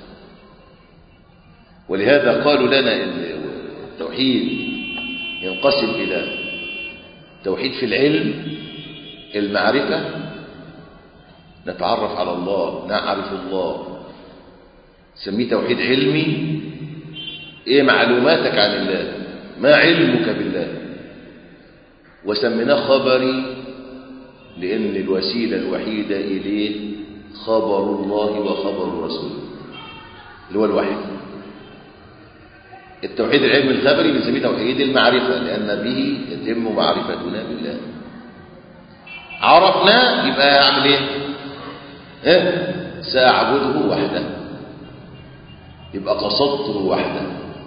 ولهذا قالوا لنا إن التوحيد ينقسم إلى توحيد في العلم، المعرفة، نتعرف على الله، نعرف الله، سميه توحيد علمي. ايه معلوماتك عن الله، ما علمك بالله. وسميناه خبري لأن الوسيلة الوحيدة إليه خبر الله وخبر رسوله اللي هو الوحي. التوحيد العلمي الخبري بنسميه توحيد المعرفة، لأن به يتم معرفتنا بالله. عرفناه يبقى أعمل إيه؟ إيه؟ سأعبده وحده، يبقى قصدته وحده،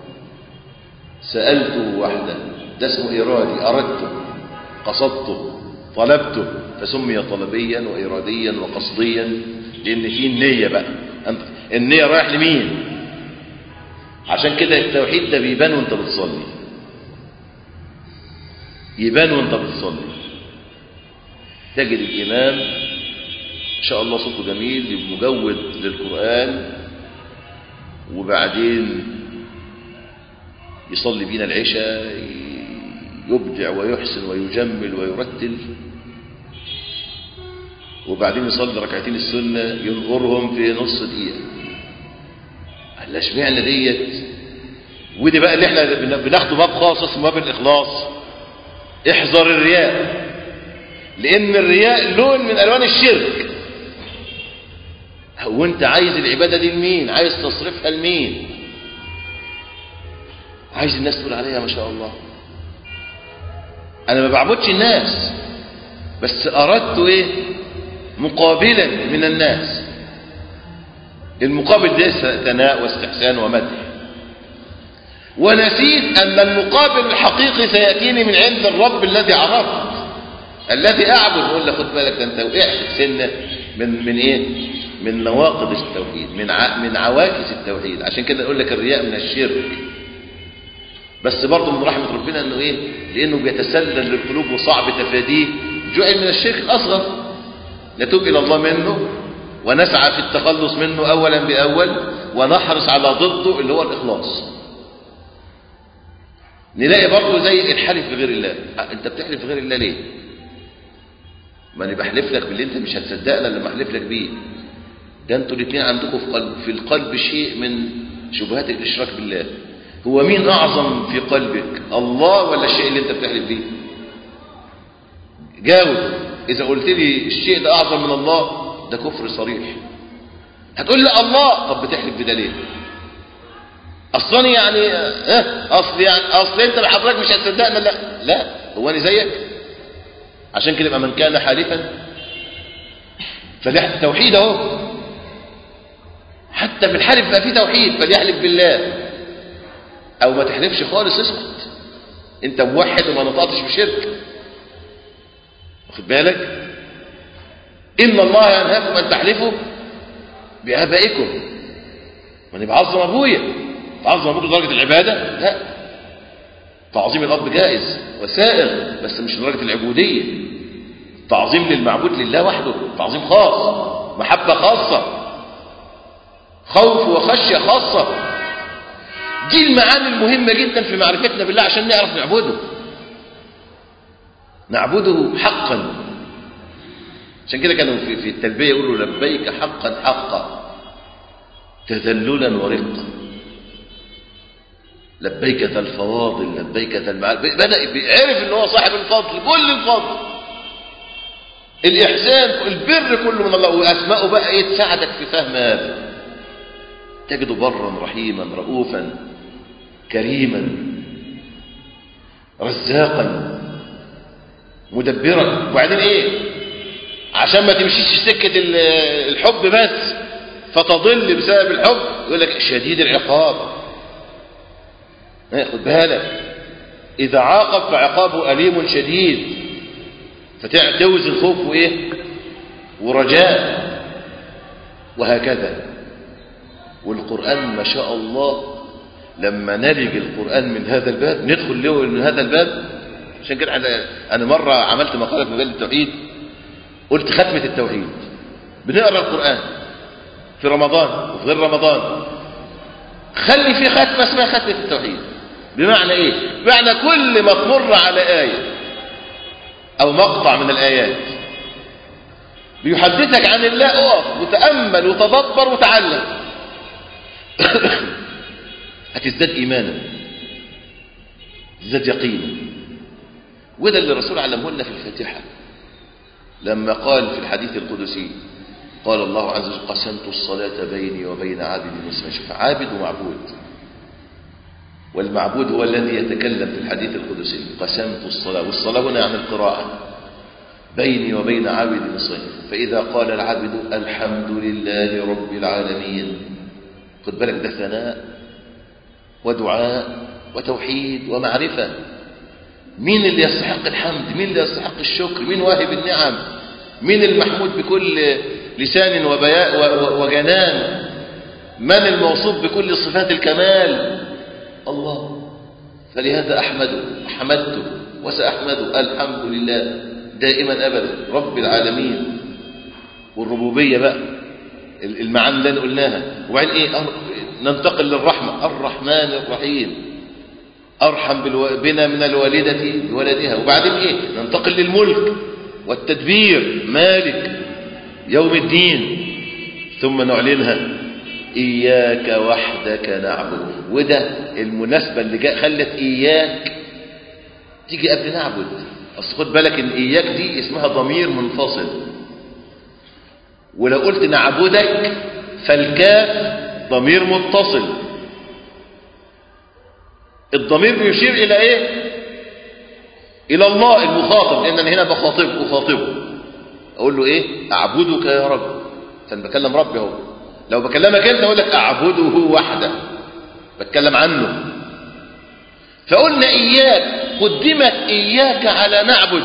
سألته وحده، ده اسمه إرادي، أردته، قصدته، طلبته، فسمي طلبيا وإراديا وقصديا، لأن فيه النية بقى. النية رايح لمين؟ عشان كده التوحيد ده بيبان وانت بتصلي، يبان وانت بتصلي. تجد الإمام إن شاء الله صوته جميل مجود للقرآن، وبعدين يصلي بينا العشاء، يبدع ويحسن ويجمل ويرتل، وبعدين يصلي ركعتين السنة ينقرهم في نص دقيقة. قال اشمعنى ديت؟ ودي بقى اللي احنا بناخده باب خاص اسمه باب الإخلاص. احذر الرياء، لأن الرياء لون من ألوان الشرك. هو انت عايز العبادة دي لمين؟ عايز تصرفها لمين؟ عايز الناس تقول عليها ما شاء الله. انا ما بعبدش الناس، بس اردت ايه؟ مقابلا من الناس. المقابل ده ثناء واستحسان ومدح، ونسيت ان المقابل الحقيقي سيأتيني من عند الرب الذي عرفت، الذي اعبد. اقول له خد بالك ده انت وقعت في سنه من من ايه؟ من نواقض التوحيد، من ع... من عواكس التوحيد. عشان كده اقول لك الرياء من الشرك، بس برضه من رحمه ربنا انه ايه؟ لانه بيتسلل للقلوب وصعب تفاديه، جعل من الشرك الاصغر. نتوب الى الله منه ونسعى في التخلص منه اولا باول، ونحرص على ضده اللي هو الاخلاص. نلاقي برضه زي الحلف بغير الله. انت بتحلف بغير الله ليه؟ ما انا بحلف لك باللي انت مش هتصدقنا لما احلف لك بيه. ده انتوا الاثنين عندكم في قلب في القلب شيء من شبهات الاشراك بالله. هو مين اعظم في قلبك، الله ولا الشيء اللي انت بتحلف بيه؟ جاوب. اذا قلت لي الشيء ده اعظم من الله، ده كفر صريح. هتقول لي الله، طب بتحلف بده ليه؟ اصلا يعني اه اصل يعني اصل انت بحضرتك مش هتصدقنا. لا لا، هو انا زيك؟ عشان كده يبقى من كان حالفا فليحلف. توحيد اهو، حتى في الحلف بقى فيه توحيد، فليحلف بالله. او ما تحلفش خالص، اسكت، انت موحد وما نطقتش بشرك، واخد بالك؟ ان الله ينهاكم ان تحلفوا بآبائكم. ما نبقى عظم ابويا، تعظم ابوك لدرجه العباده؟ لا، تعظيم الاب جائز وسائر، بس مش لدرجه العبوديه. تعظيم للمعبود لله وحده، تعظيم خاص، محبه خاصه، خوف وخشيه خاصه. دي المعاني المهمه جدا في معرفتنا بالله عشان نعرف نعبده، نعبده حقا. عشان كده كانوا في التلبيه يقولوا لبيك حقا حقا تذللا ورقا، لبيك ذا الفواضل، لبيك ذا المعال. بدأ بيعرف ان هو صاحب الفضل، كل الفضل، الإحسان، البر كله من الله. وأسماءه بقى ايه تساعدك في فهم هذا. تجده برا رحيما رؤوفا كريما رزاقا مدبرا. وبعدين ايه؟ عشان ما تمشيش سكة الحب بس فتضل بسبب الحب، يقول لك شديد العقاب. خد بالك، إذا عاقب فعقابه أليم شديد، فتوزن خوف وإيه ورجاء، وهكذا. والقرآن ما شاء الله لما نلج القرآن من هذا الباب ندخل له من هذا الباب. عشان كده أنا, أنا مرة عملت مقالة في مجال التوحيد، قلت ختمة التوحيد. بنقرأ القرآن في رمضان وفي غير رمضان، خلي في ختمة اسمها ختمة التوحيد. بمعنى ايه؟ بمعنى كل ما تمر على آية او مقطع من الآيات بيحدثك عن الله، اقف وتأمل وتدبر وتعلم هتزداد ايمانا، تزداد يقينا. وده اللي الرسول علمه لنا في الفاتحة لما قال في الحديث القدسي، قال الله عز وجل قسمت الصلاة بيني وبين عابد نصفين. شوف، عابد ومعبود، والمعبود هو الذي يتكلم في الحديث القدسي. قسمت الصلاة، والصلاة هنا عن القراءة، بيني وبين عابد نصفين. فإذا قال العبد الحمد لله رب العالمين، خد بالك، ده ثناء ودعاء وتوحيد ومعرفة. مين اللي يستحق الحمد؟ مين اللي يستحق الشكر؟ مين واهب النعم؟ مين المحمود بكل لسان وبياء وجنان؟ من الموصوف بكل صفات الكمال؟ الله. فلهذا أحمده، حمدته وسأحمده، الحمد لله دائما أبدا رب العالمين. والربوبية بقى المعاني اللي قلناها. وبعدين إيه؟ ننتقل للرحمة، الرحمن الرحيم، أرحم بنا من الوالدة بولدها. وبعدين إيه؟ ننتقل للملك والتدبير، مالك يوم الدين. ثم نعلنها إياك وحدك نعبد. وده المناسبة اللي جاء خلت إياك تيجي قبل نعبد. أصل خد بالك إن إياك دي اسمها ضمير منفصل، ولو قلت نعبدك فالكاف ضمير متصل. الضمير بيشير إلى إيه؟ إلى الله المخاطب، لأن أنا هنا بخاطبه أخاطبه أقول له إيه؟ أعبدك يا رب، فأنا بكلم ربي أهو. لو بكلمك أنت أقول لك أعبده وحده، بتكلم عنه. فقلنا إياك، قدمت إياك على نعبد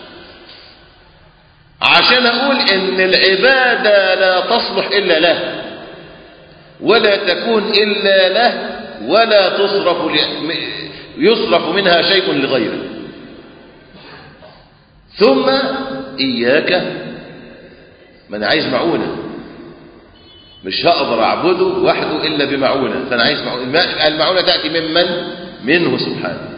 عشان أقول إن العبادة لا تصلح إلا له، ولا تكون إلا له، ولا تصرف يصرف منها شيء لغيره. ثم إياك، ما أنا عايز معونة، مش هقدر أعبده وحده إلا بمعونة، فأنا عايز معونة. المعونة تأتي ممن؟ منه سبحانه.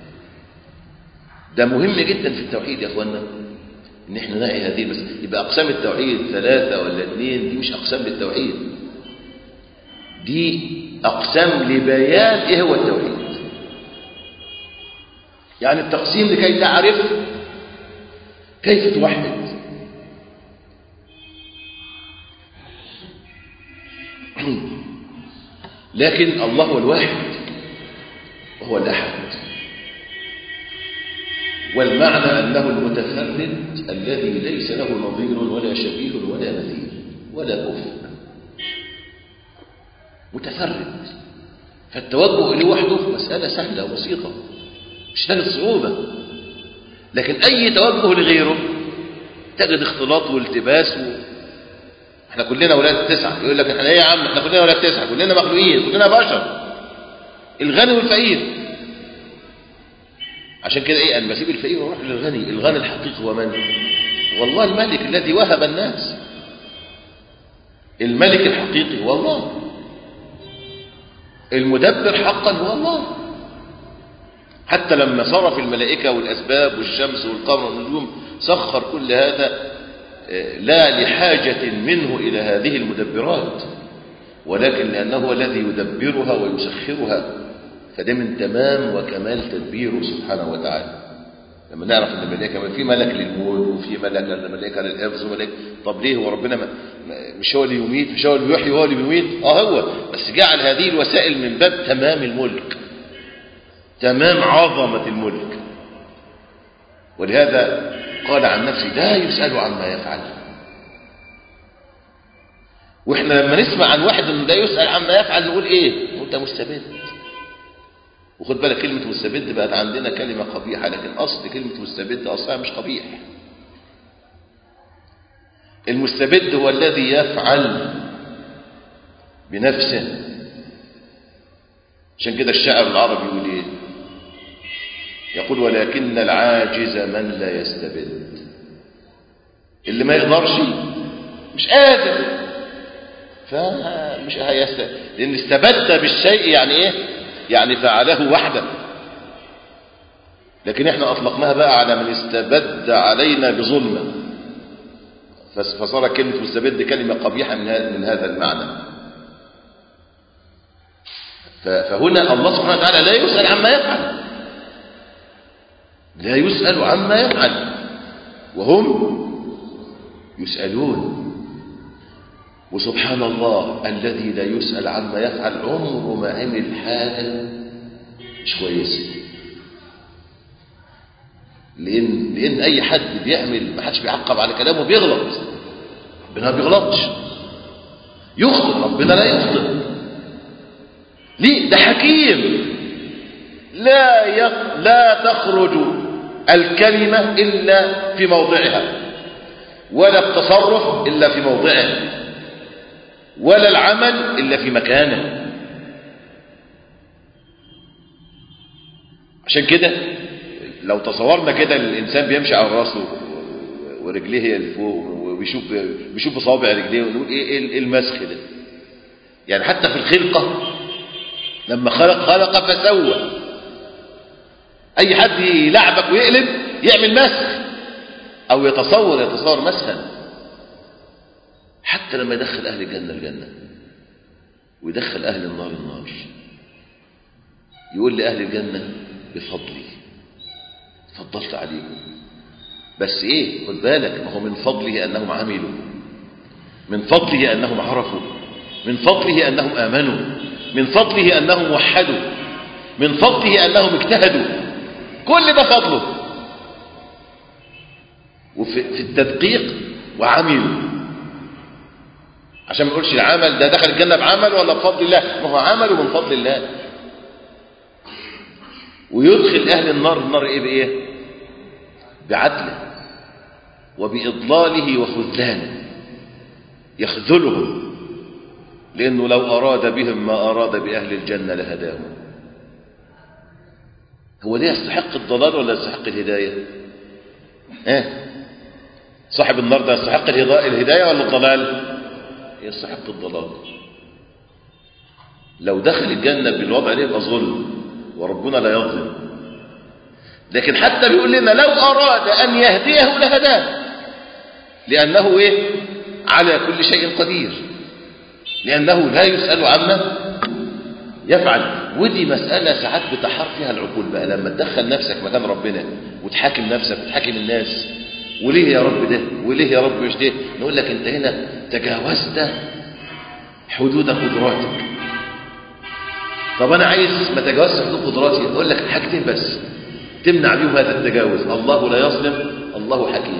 ده مهم جدا في التوحيد يا أخوانا، إن إحنا نلاقي هذه المسألة. يبقى أقسام التوحيد ثلاثة ولا اثنين، دي مش أقسام للتوحيد، دي أقسام لبيان إيه هو التوحيد. يعني التقسيم لكي تعرف كيف توحد. لكن الله هو الواحد وهو الأحد، والمعنى أنه المتفرد الذي ليس له نظير ولا شبيه ولا مثيل ولا كفء، متفرد. فالتوجه إليه وحده مسألة سهلة وبسيطة مش تجد صعوبة، لكن أي توجه لغيره تجد اختلاط والتباس و... احنا كلنا ولاد تسعة، يقول لك احنا ايه يا عم، احنا كلنا ولاد تسعة، كلنا مخلوقين، كلنا بشر، الغني والفقير. عشان كده ايه، انا بسيب الفقير واروح للغني. الغني الحقيقي هو من؟ والله الملك الذي وهب الناس. الملك الحقيقي هو الله، المدبر حقا هو الله. حتى لما صرف الملائكة والأسباب والشمس والقمر والنجوم سخر كل هذا لا لحاجة منه إلى هذه المدبرات، ولكن لأنه هو الذي يدبرها ويسخرها، فده من تمام وكمال تدبيره سبحانه وتعالى. لما نعرف ان الملائكة في ملك للموت وفي ملك ملائكة للحفظ وملائكة، طب ليه هو ربنا ما مش هو اللي يميت، مش هو اللي يحيي، هو اللي بيميت؟ اه هو، بس جعل هذه الوسائل من باب تمام الملك، تمام عظمة الملك. ولهذا قال عن نفسه لا يسأل عما يفعل. واحنا لما نسمع عن واحد انه لا يسأل عما يفعل نقول ايه؟ انت مستبد. وخد بالك كلمة مستبد بقت عندنا كلمة قبيحة، لكن أصل كلمة مستبد أصلها مش قبيح. المستبد هو الذي يفعل بنفسه. عشان كده الشاعر العربي يقول ايه؟ يقول ولكن العاجز من لا يستبد. اللي ما يقدرش مش قادر فمش هيستبد، لأن استبد بالشيء يعني ايه؟ يعني فعله وحده. لكن احنا اطلقناها بقى على من استبد علينا بظلمه، فصار كلمه مستبد كلمه قبيحه من هذا المعنى. فهنا الله سبحانه وتعالى لا يسأل عما يفعل، لا يسأل عما يفعل وهم يسألون. وسبحان الله الذي لا يسأل عما يفعل عمره ما عمل حاجة مش كويسة. لأن, لأن أي حد بيعمل ما حدش بيعقب على كلامه بيغلط. ربنا ما بيغلطش، يخطئ ربنا لا يخطئ. ليه؟ ده حكيم. لا يق... لا تخرج الكلمة إلا في موضعها، ولا التصرف إلا في موضعه، ولا العمل إلا في مكانه. عشان كده لو تصورنا كده الإنسان بيمشي على راسه ورجليه هي اللي فوق وبيشوف بيشوف بصوابع رجليه ونقول ايه ايه المسخ ده؟ يعني حتى في الخلقة لما خلق خلق فسوى. أي حد يلعبك ويقلب يعمل مسخ أو يتصور يتصور مسخا. حتى لما يدخل أهل الجنة الجنة ويدخل أهل النار النار يقول لأهل الجنة بفضلي فضلت عليكم، بس إيه؟ خد بالك، ما هو من فضله أنهم عملوا، من فضله أنهم عرفوا، من فضله أنهم آمنوا، من فضله أنهم وحدوا، من فضله أنهم اجتهدوا. كل ده فضله. وفي التدقيق وعملوا، عشان ما نقولش العمل ده دخل الجنة بعمل ولا بفضل الله، ما هو عمله من فضل الله. ويدخل أهل النار النار إيه بإيه؟ بعدله وبإضلاله وخذلانه، يخذلهم، لأنه لو أراد بهم ما أراد بأهل الجنة لهداهم. هو ده يستحق الضلال ولا يستحق الهداية؟ إيه؟ صاحب النار ده يستحق الهداية ولا الضلال؟ يستحق الضلال. لو دخل الجنة بالوضع ده يبقى ظلم، وربنا لا يظلم. لكن حتى بيقول لنا لو أراد أن يهديه لهداه، لأنه إيه؟ على كل شيء قدير، لأنه لا يسأل عما يفعل. ودي مسألة ساعات بتحار فيها العقول بقى، لما تدخل نفسك مكان ربنا وتحاكم نفسك وتحاكم الناس، وليه يا رب ده وليه يا رب مش ده، نقول لك انت هنا تجاوزت حدود قدراتك. طب انا عايز ما تجاوزت حدود قدراتي، اقول لك حاجتين بس. تمنع بيهم هذا التجاوز. الله لا يظلم، الله حكيم.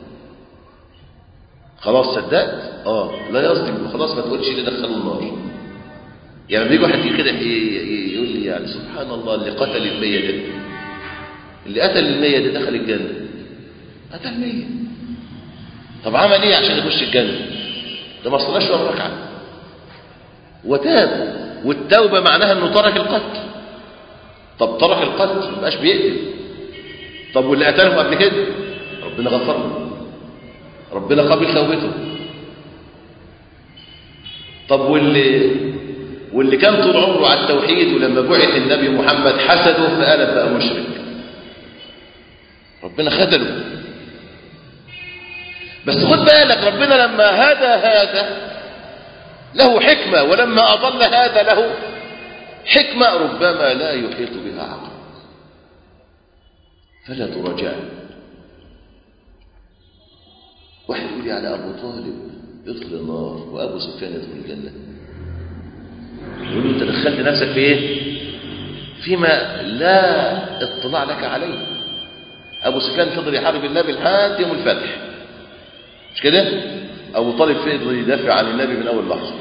خلاص صدقت؟ اه لا يظلم، خلاص ما تقولش اللي دخلوا النار. يعني بيجي واحد كده يقول لي يعني سبحان الله اللي قتل المية ده، اللي قتل المية ده دخل الجنة، قتل مية، طب عمل ايه عشان يخش الجنة؟ ده ما صلاش ولا ركعة وتاب، والتوبة معناها انه ترك القتل. طب ترك القتل ما بقاش بيقتل. طب واللي قتلهم قبل كده ربنا غفر له، ربنا قبل توبته. طب واللي واللي كان طول عمره على التوحيد ولما بعث النبي محمد حسده فقلب بقى مشرك، ربنا خذله. بس خد بالك ربنا لما هدى هذا له حكمة، ولما أضل هذا له حكمة ربما لا يحيط بها عقل، فلا تراجع. واحد يقول لي على أبو طالب يدخل النار وأبو سفيان يدخل الجنة، يقول له أنت دخلت نفسك في إيه؟ فيما لا اطلاع لك عليه. أبو سفيان فضل يحارب النبي لحد يوم الفتح، مش كده؟ أبو طالب فضل يدافع عن النبي من أول لحظة.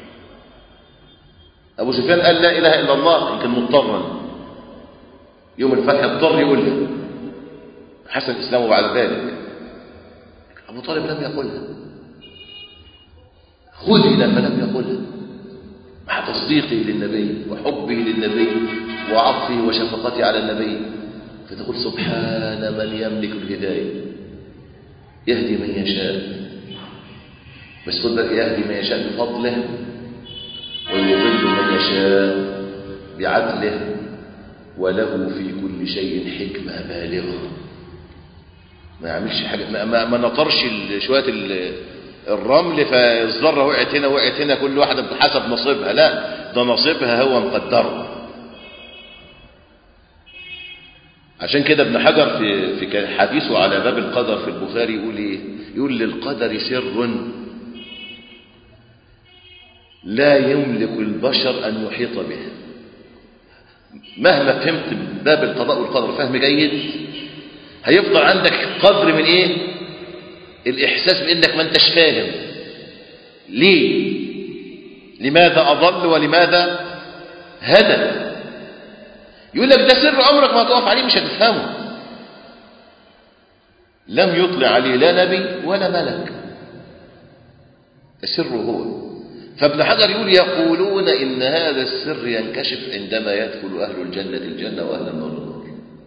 أبو سفيان قال لا إله إلا الله يمكن مضطرا، يوم الفتح اضطر يقولها، حسن إسلامه بعد ذلك. أبو طالب لم يقولها، خذل فلم يقولها، مع تصديقه للنبي وحبه للنبي وعطفه وشفقته على النبي. فتقول سبحان من يملك الهداية يهدي من يشاء، بس خد بالك يهدي من يشاء بفضله ويضل من يشاء بعدله، وله في كل شيء حكمة بالغة. ما يعملش حاجة، ما, ما, ما نطرش شوية الرمل فالذرة وقعت هنا وقعت هنا كل واحدة بحسب نصيبها، لا ده نصيبها هو مقدره. عشان كده ابن حجر في في حديثه على باب القدر في البخاري يقول ايه؟ يقول للقدر سر لا يملك البشر ان يحيط به. مهما فهمت باب القضاء والقدر فهم جيد هيفضل عندك قدر من ايه؟ الاحساس بانك ما انتش فاهم ليه، لماذا اضل ولماذا هدى. يقول لك ده سر عمرك ما هتقف عليه، مش هتفهمه. لم يطلع عليه لا نبي ولا ملك، السر هو. فابن حجر يقول يقولون إن هذا السر ينكشف عندما يدخل أهل الجنة الجنة وأهل النار النار.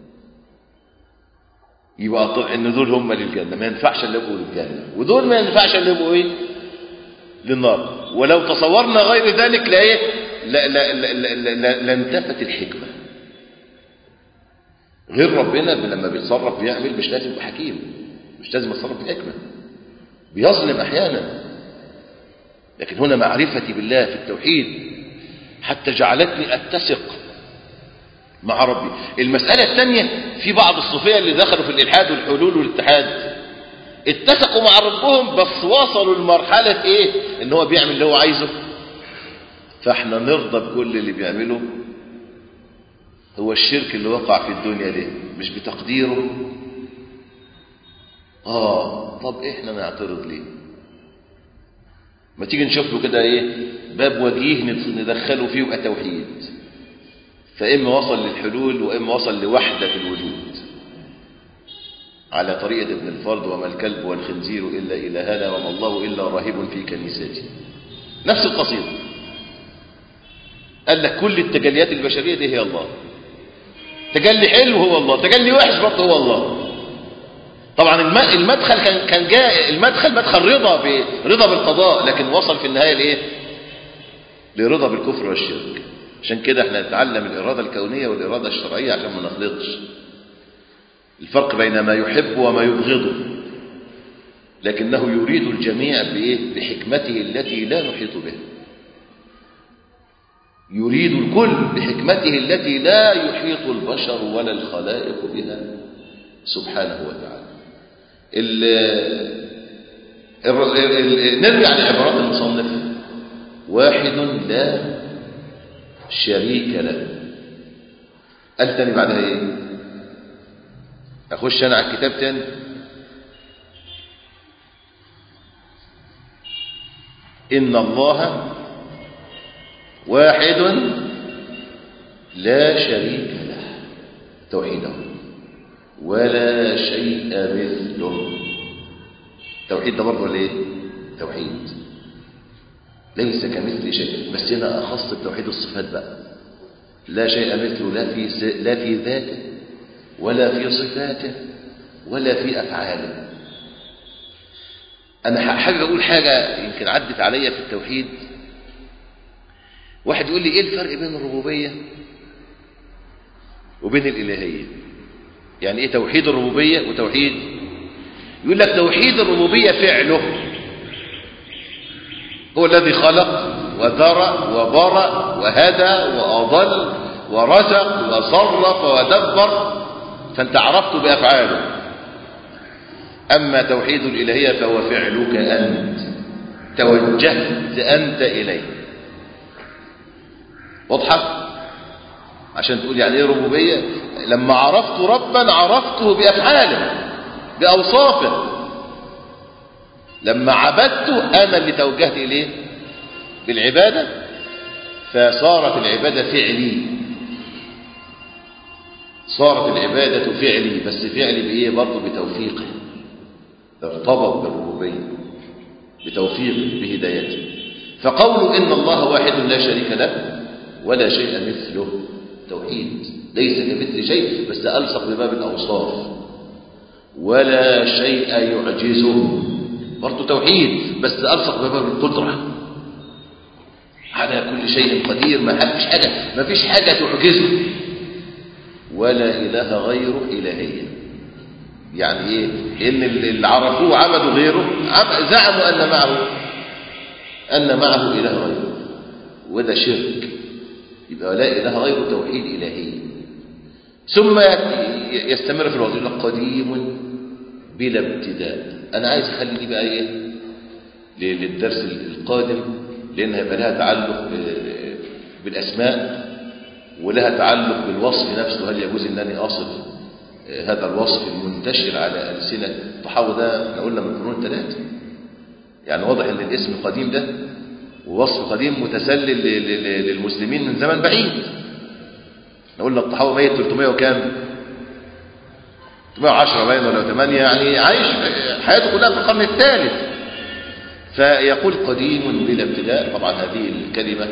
يبقى إن دول هم للجنة، ما ينفعش اللي يبقوا للجنة، ودول ما ينفعش اللي يبقوا إيه؟ للنار. ولو تصورنا غير ذلك لا إيه؟ لا لا لا لا لا لانتفت الحكمة. غير ربنا لما بيتصرف بيعمل مش لازم يبقى حكيم، مش لازم يتصرف بحكمة، بيظلم أحيانا. لكن هنا معرفتي بالله في التوحيد حتى جعلتني أتسق مع ربي. المسألة الثانية في بعض الصوفية اللي دخلوا في الإلحاد والحلول والاتحاد اتسقوا مع ربهم بس وصلوا لمرحلة ايه؟ ان هو بيعمل اللي هو عايزه، فاحنا نرضى بكل اللي بيعمله. هو الشرك اللي وقع في الدنيا دي مش بتقديره. اه طب احنا نعترض ليه؟ ما تيجي نشوف له كده ايه باب وجيه ندخله فيه يبقى توحيد، فإما وصل للحلول وإما وصل لوحدة الوجود على طريقة ابن الفرد وما الكلب والخنزير إلا إلهنا وما الله إلا راهب في كنيسته. نفس القصيدة قال لك كل التجليات البشرية دي هي الله، تجلي حلو هو الله، تجلي وحش برضه هو الله. طبعا المدخل كان كان جاء المدخل مدخل رضا برضا بالقضاء، لكن وصل في النهاية لايه؟ لرضا بالكفر والشرك. عشان كده احنا نتعلم الإرادة الكونية والإرادة الشرعية عشان ما نخلطش الفرق بين ما يحب وما يبغضه، لكنه يريد الجميع بايه؟ بحكمته التي لا نحيط بها. يريد الكل بحكمته التي لا يحيط البشر ولا الخلائق بها سبحانه وتعالى. ال ال نرجع لعبارات المصنف. واحد لا شريك له. قال تاني بعدها ايه؟ أخش أنا على الكتاب تاني. إن الله واحد لا شريك له، توحيده، ولا شيء مثله. توحيد ده برضه ليه؟ توحيد ليس كمثل شيء، بس هنا أخص بتوحيد الصفات بقى. لا شيء مثله، لا في لا في ذاته ولا في صفاته ولا في أفعاله. أنا حابب أقول حاجة يمكن عدت عليا في التوحيد. واحد يقول لي إيه الفرق بين الربوبية وبين الإلهية؟ يعني إيه توحيد الربوبية وتوحيد؟ يقول لك توحيد الربوبية فعله، هو الذي خلق وذرأ وبرأ وهدى وأضل ورزق وصرف ودبر، فأنت عرفته بأفعاله. أما توحيد الإلهية فهو فعلك أنت، توجهت أنت إليه. واضحة؟ عشان تقول يعني إيه ربوبية؟ لما عرفت ربا عرفته بأفعاله بأوصافه. لما عبدته أنا اللي توجهت إليه بالعبادة، فصارت العبادة فعلي، صارت العبادة فعلي، بس فعلي بإيه؟ برضه بتوفيقه، ارتبط بالربوبية بتوفيقه بهدايته. فقول إن الله واحد لا شريك له ولا شيء مثله توحيد، ليس كمثل شيء، بس ألصق بباب الأوصاف. ولا شيء يعجزه، برضه توحيد، بس ألصق بباب القدرة، على كل شيء قدير، ما فيش حاجة ما فيش حاجة تعجزه. ولا إله غيره إلهية. يعني إيه؟ إن اللي عرفوه عبدوا غيره، زعموا أن معه أن معه إله غيره، وده شرك. يبقى لا إله غيره توحيد إلهي. ثم يستمر في الوظيفة قديم بلا ابتداء. أنا عايز أخلي دي بقى إيه للدرس القادم، لأنها يبقى لها تعلق بالأسماء ولها تعلق بالوصف نفسه. هل يجوز أنني أصف هذا الوصف المنتشر على ألسنة الطحاوي؟ ده احنا قلنا من قرون ثلاثة، يعني واضح أن الاسم قديم ده ووصف قديم متسلل للمسلمين من زمن بعيد. احنا قلنا الطحاوي ميت ثلاثمائة وكام؟ ثلاثمائة وعشرة باين ولا ثمانية، يعني عايش حياته كلها في القرن الثالث. فيقول قديم بلا ابتداء. طبعا هذه الكلمة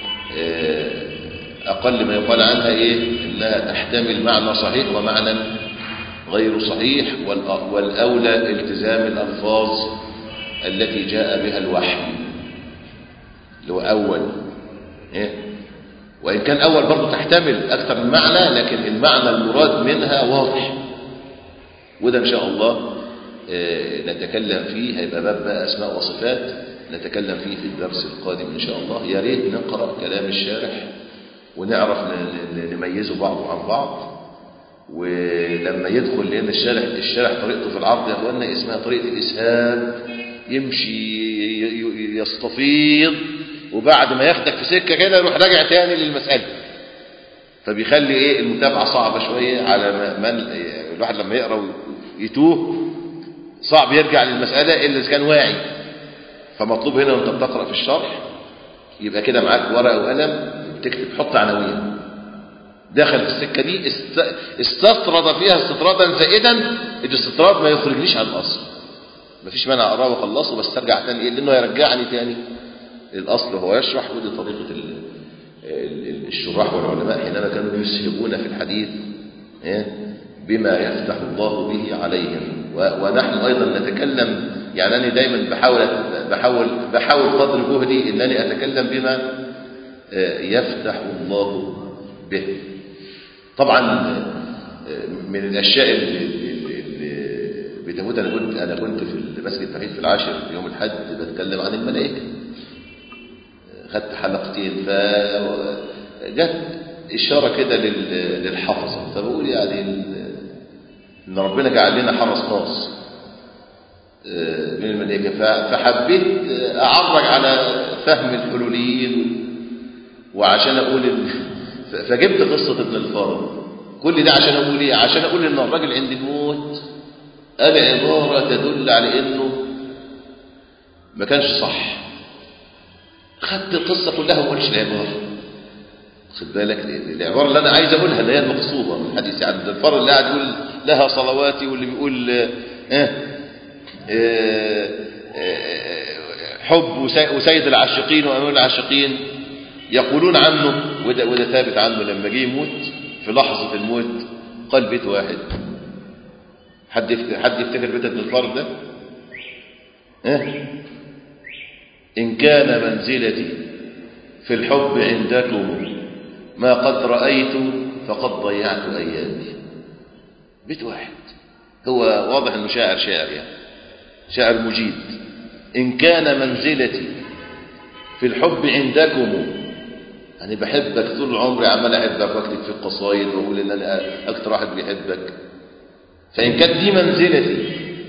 أقل ما يقال عنها إيه؟ إنها تحتمل معنى صحيح ومعنى غير صحيح، والأولى التزام الألفاظ التي جاء بها الوحي، اللي هو أول إيه؟ وإن كان أول برضو تحتمل أكثر من معنى، لكن المعنى المراد منها واضح. وده إن شاء الله نتكلم فيه، هيبقى باب بقى أسماء وصفات نتكلم فيه في الدرس القادم إن شاء الله. يا ريت نقرأ كلام الشارح ونعرف نميزه بعضه عن بعض. ولما يدخل، لأن الشارح الشارح طريقته في العرض يا أخوانا اسمها طريقة الإسهاب، يمشي يستفيض وبعد ما ياخدك في سكة كده يروح راجع تاني للمسألة، فبيخلي إيه المتابعة صعبة شوية على من الواحد لما يقرأ ويتوه، صعب يرجع للمسألة إلا إذا كان واعي. فمطلوب هنا وانت بتقرأ في الشرح يبقى كده معاك ورقة وقلم تكتب، حط عناوين. داخل في السكة دي استطرد فيها استطرادا زائدا، الاستطراد ما يخرجنيش عن الأصل، مفيش مانع أقرأه وأخلصه، بس ترجع تاني إيه؟ لأنه يرجعني تاني الأصل وهو يشرح. ودي طريقة الشراح والعلماء حينما كانوا يسهبون في الحديث بما يفتح الله به عليهم. ونحن أيضا نتكلم، يعني أنا دايما بحاول بحاول بحاول قدر جهدي أنني أتكلم بما يفتح الله به. طبعا من الأشياء اللي بتموت، أنا كنت أنا كنت في مسجد التوحيد في العاشر في يوم الحد بتكلم عن الملائكة، خدت حلقتين، فجت إشارة كده للحفظة، فبقول يعني إن ربنا جعل لنا حرس خاص من الملائكة، فحبيت أعرج على فهم الحلوليين، وعشان أقول فجبت قصة ابن الفارض كل ده عشان أقول إيه؟ عشان أقول إن الراجل عند الموت قال عبارة تدل على إنه ما كانش صح. خدت القصة كلها وما قلتش العبارة. خد بالك العبارة اللي أنا عايز أقولها اللي هي المقصودة من الحديث عن الفار اللي قاعد يقول لها صلواتي، واللي بيقول آه آه آه حب وسيد العاشقين وأمير العاشقين يقولون عنه، وده, وده ثابت عنه لما جه يموت في لحظة الموت قال بيت واحد. حد يفتكر, حد يفتكر بيت ابن الفار ده؟ اه؟ إن كان منزلتي في الحب عندكم ما قد رأيت فقد ضيعت أيامي. بيت واحد. هو واضح أنه شاعر شاعر يعني شاعر مجيد. إن كان منزلتي في الحب عندكم، أنا بحبك طول عمري، عمال أحبك واكتب في القصايد وأقول إن أنا أكتر واحد بيحبك، فإن كانت دي منزلتي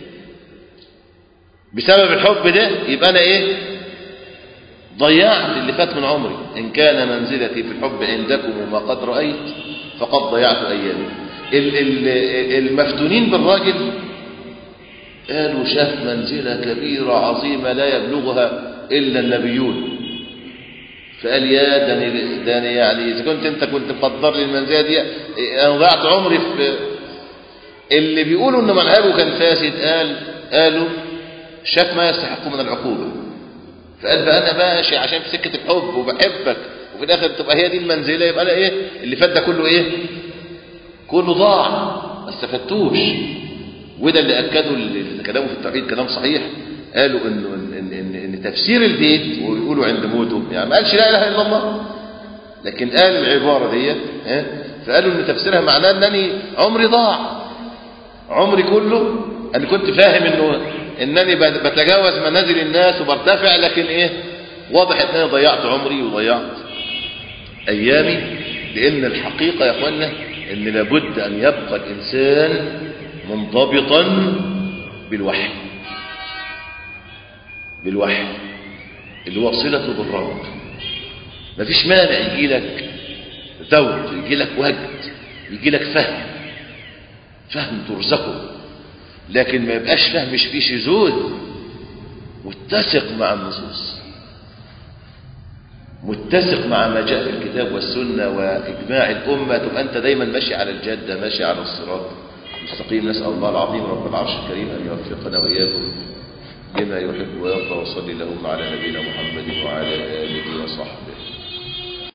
بسبب الحب ده يبقى أنا إيه؟ ضيعت اللي فات من عمري. إن كان منزلتي في الحب عندكم وما قد رأيت فقد ضيعت أيامي. المفتونين بالراجل قالوا شاف منزلة كبيرة عظيمة لا يبلغها إلا النبيون، فقال يا داني, داني يعني إذا كنت أنت كنت مقدر لي المنزلة دي أنا ضيعت عمري في. اللي بيقولوا إن منهجه كان فاسد قال قالوا شاف ما يستحق من العقوبة، فقال بقى أنا ماشي عشان في سكة الحب وبحبك وفي الآخر تبقى هي دي المنزلة، يبقى أنا إيه اللي فات ده كله إيه؟ كله ضاع ما استفدتوش. وده اللي أكدوا اللي كلامه في التوحيد كلام صحيح. قالوا إنه إن, إن, إن تفسير البيت ويقولوا عند موته يعني ما قالش لا إله إلا الله، لكن قال العبارة دي ها، فقالوا إن تفسيرها معناه إنني عمري ضاع، عمري كله أنا كنت فاهم إنه إنني بتجاوز منازل الناس وبرتفع، لكن إيه واضح إن أنا ضيعت عمري وضيعت أيامي. لأن الحقيقة يا أخوانا إن لابد أن يبقى الإنسان منضبطا بالوحي، بالوحي اللي هو صلته بالرب. مفيش مانع يجي لك ذوق، يجي لك وجد، يجي لك فهم، فهم ترزقه، لكن ما يبقاش فهم مش فيه شذوذ، متسق مع النصوص، متسق مع ما جاء في الكتاب والسنة وإجماع الأمة، تبقى أنت دايما ماشي على الجادة، ماشي على الصراط المستقيم. نسأل الله العظيم رب العرش الكريم أن يوفقنا وإياكم لما يحب ويرضى، وصلي اللهم على نبينا محمد وعلى آله وصحبه.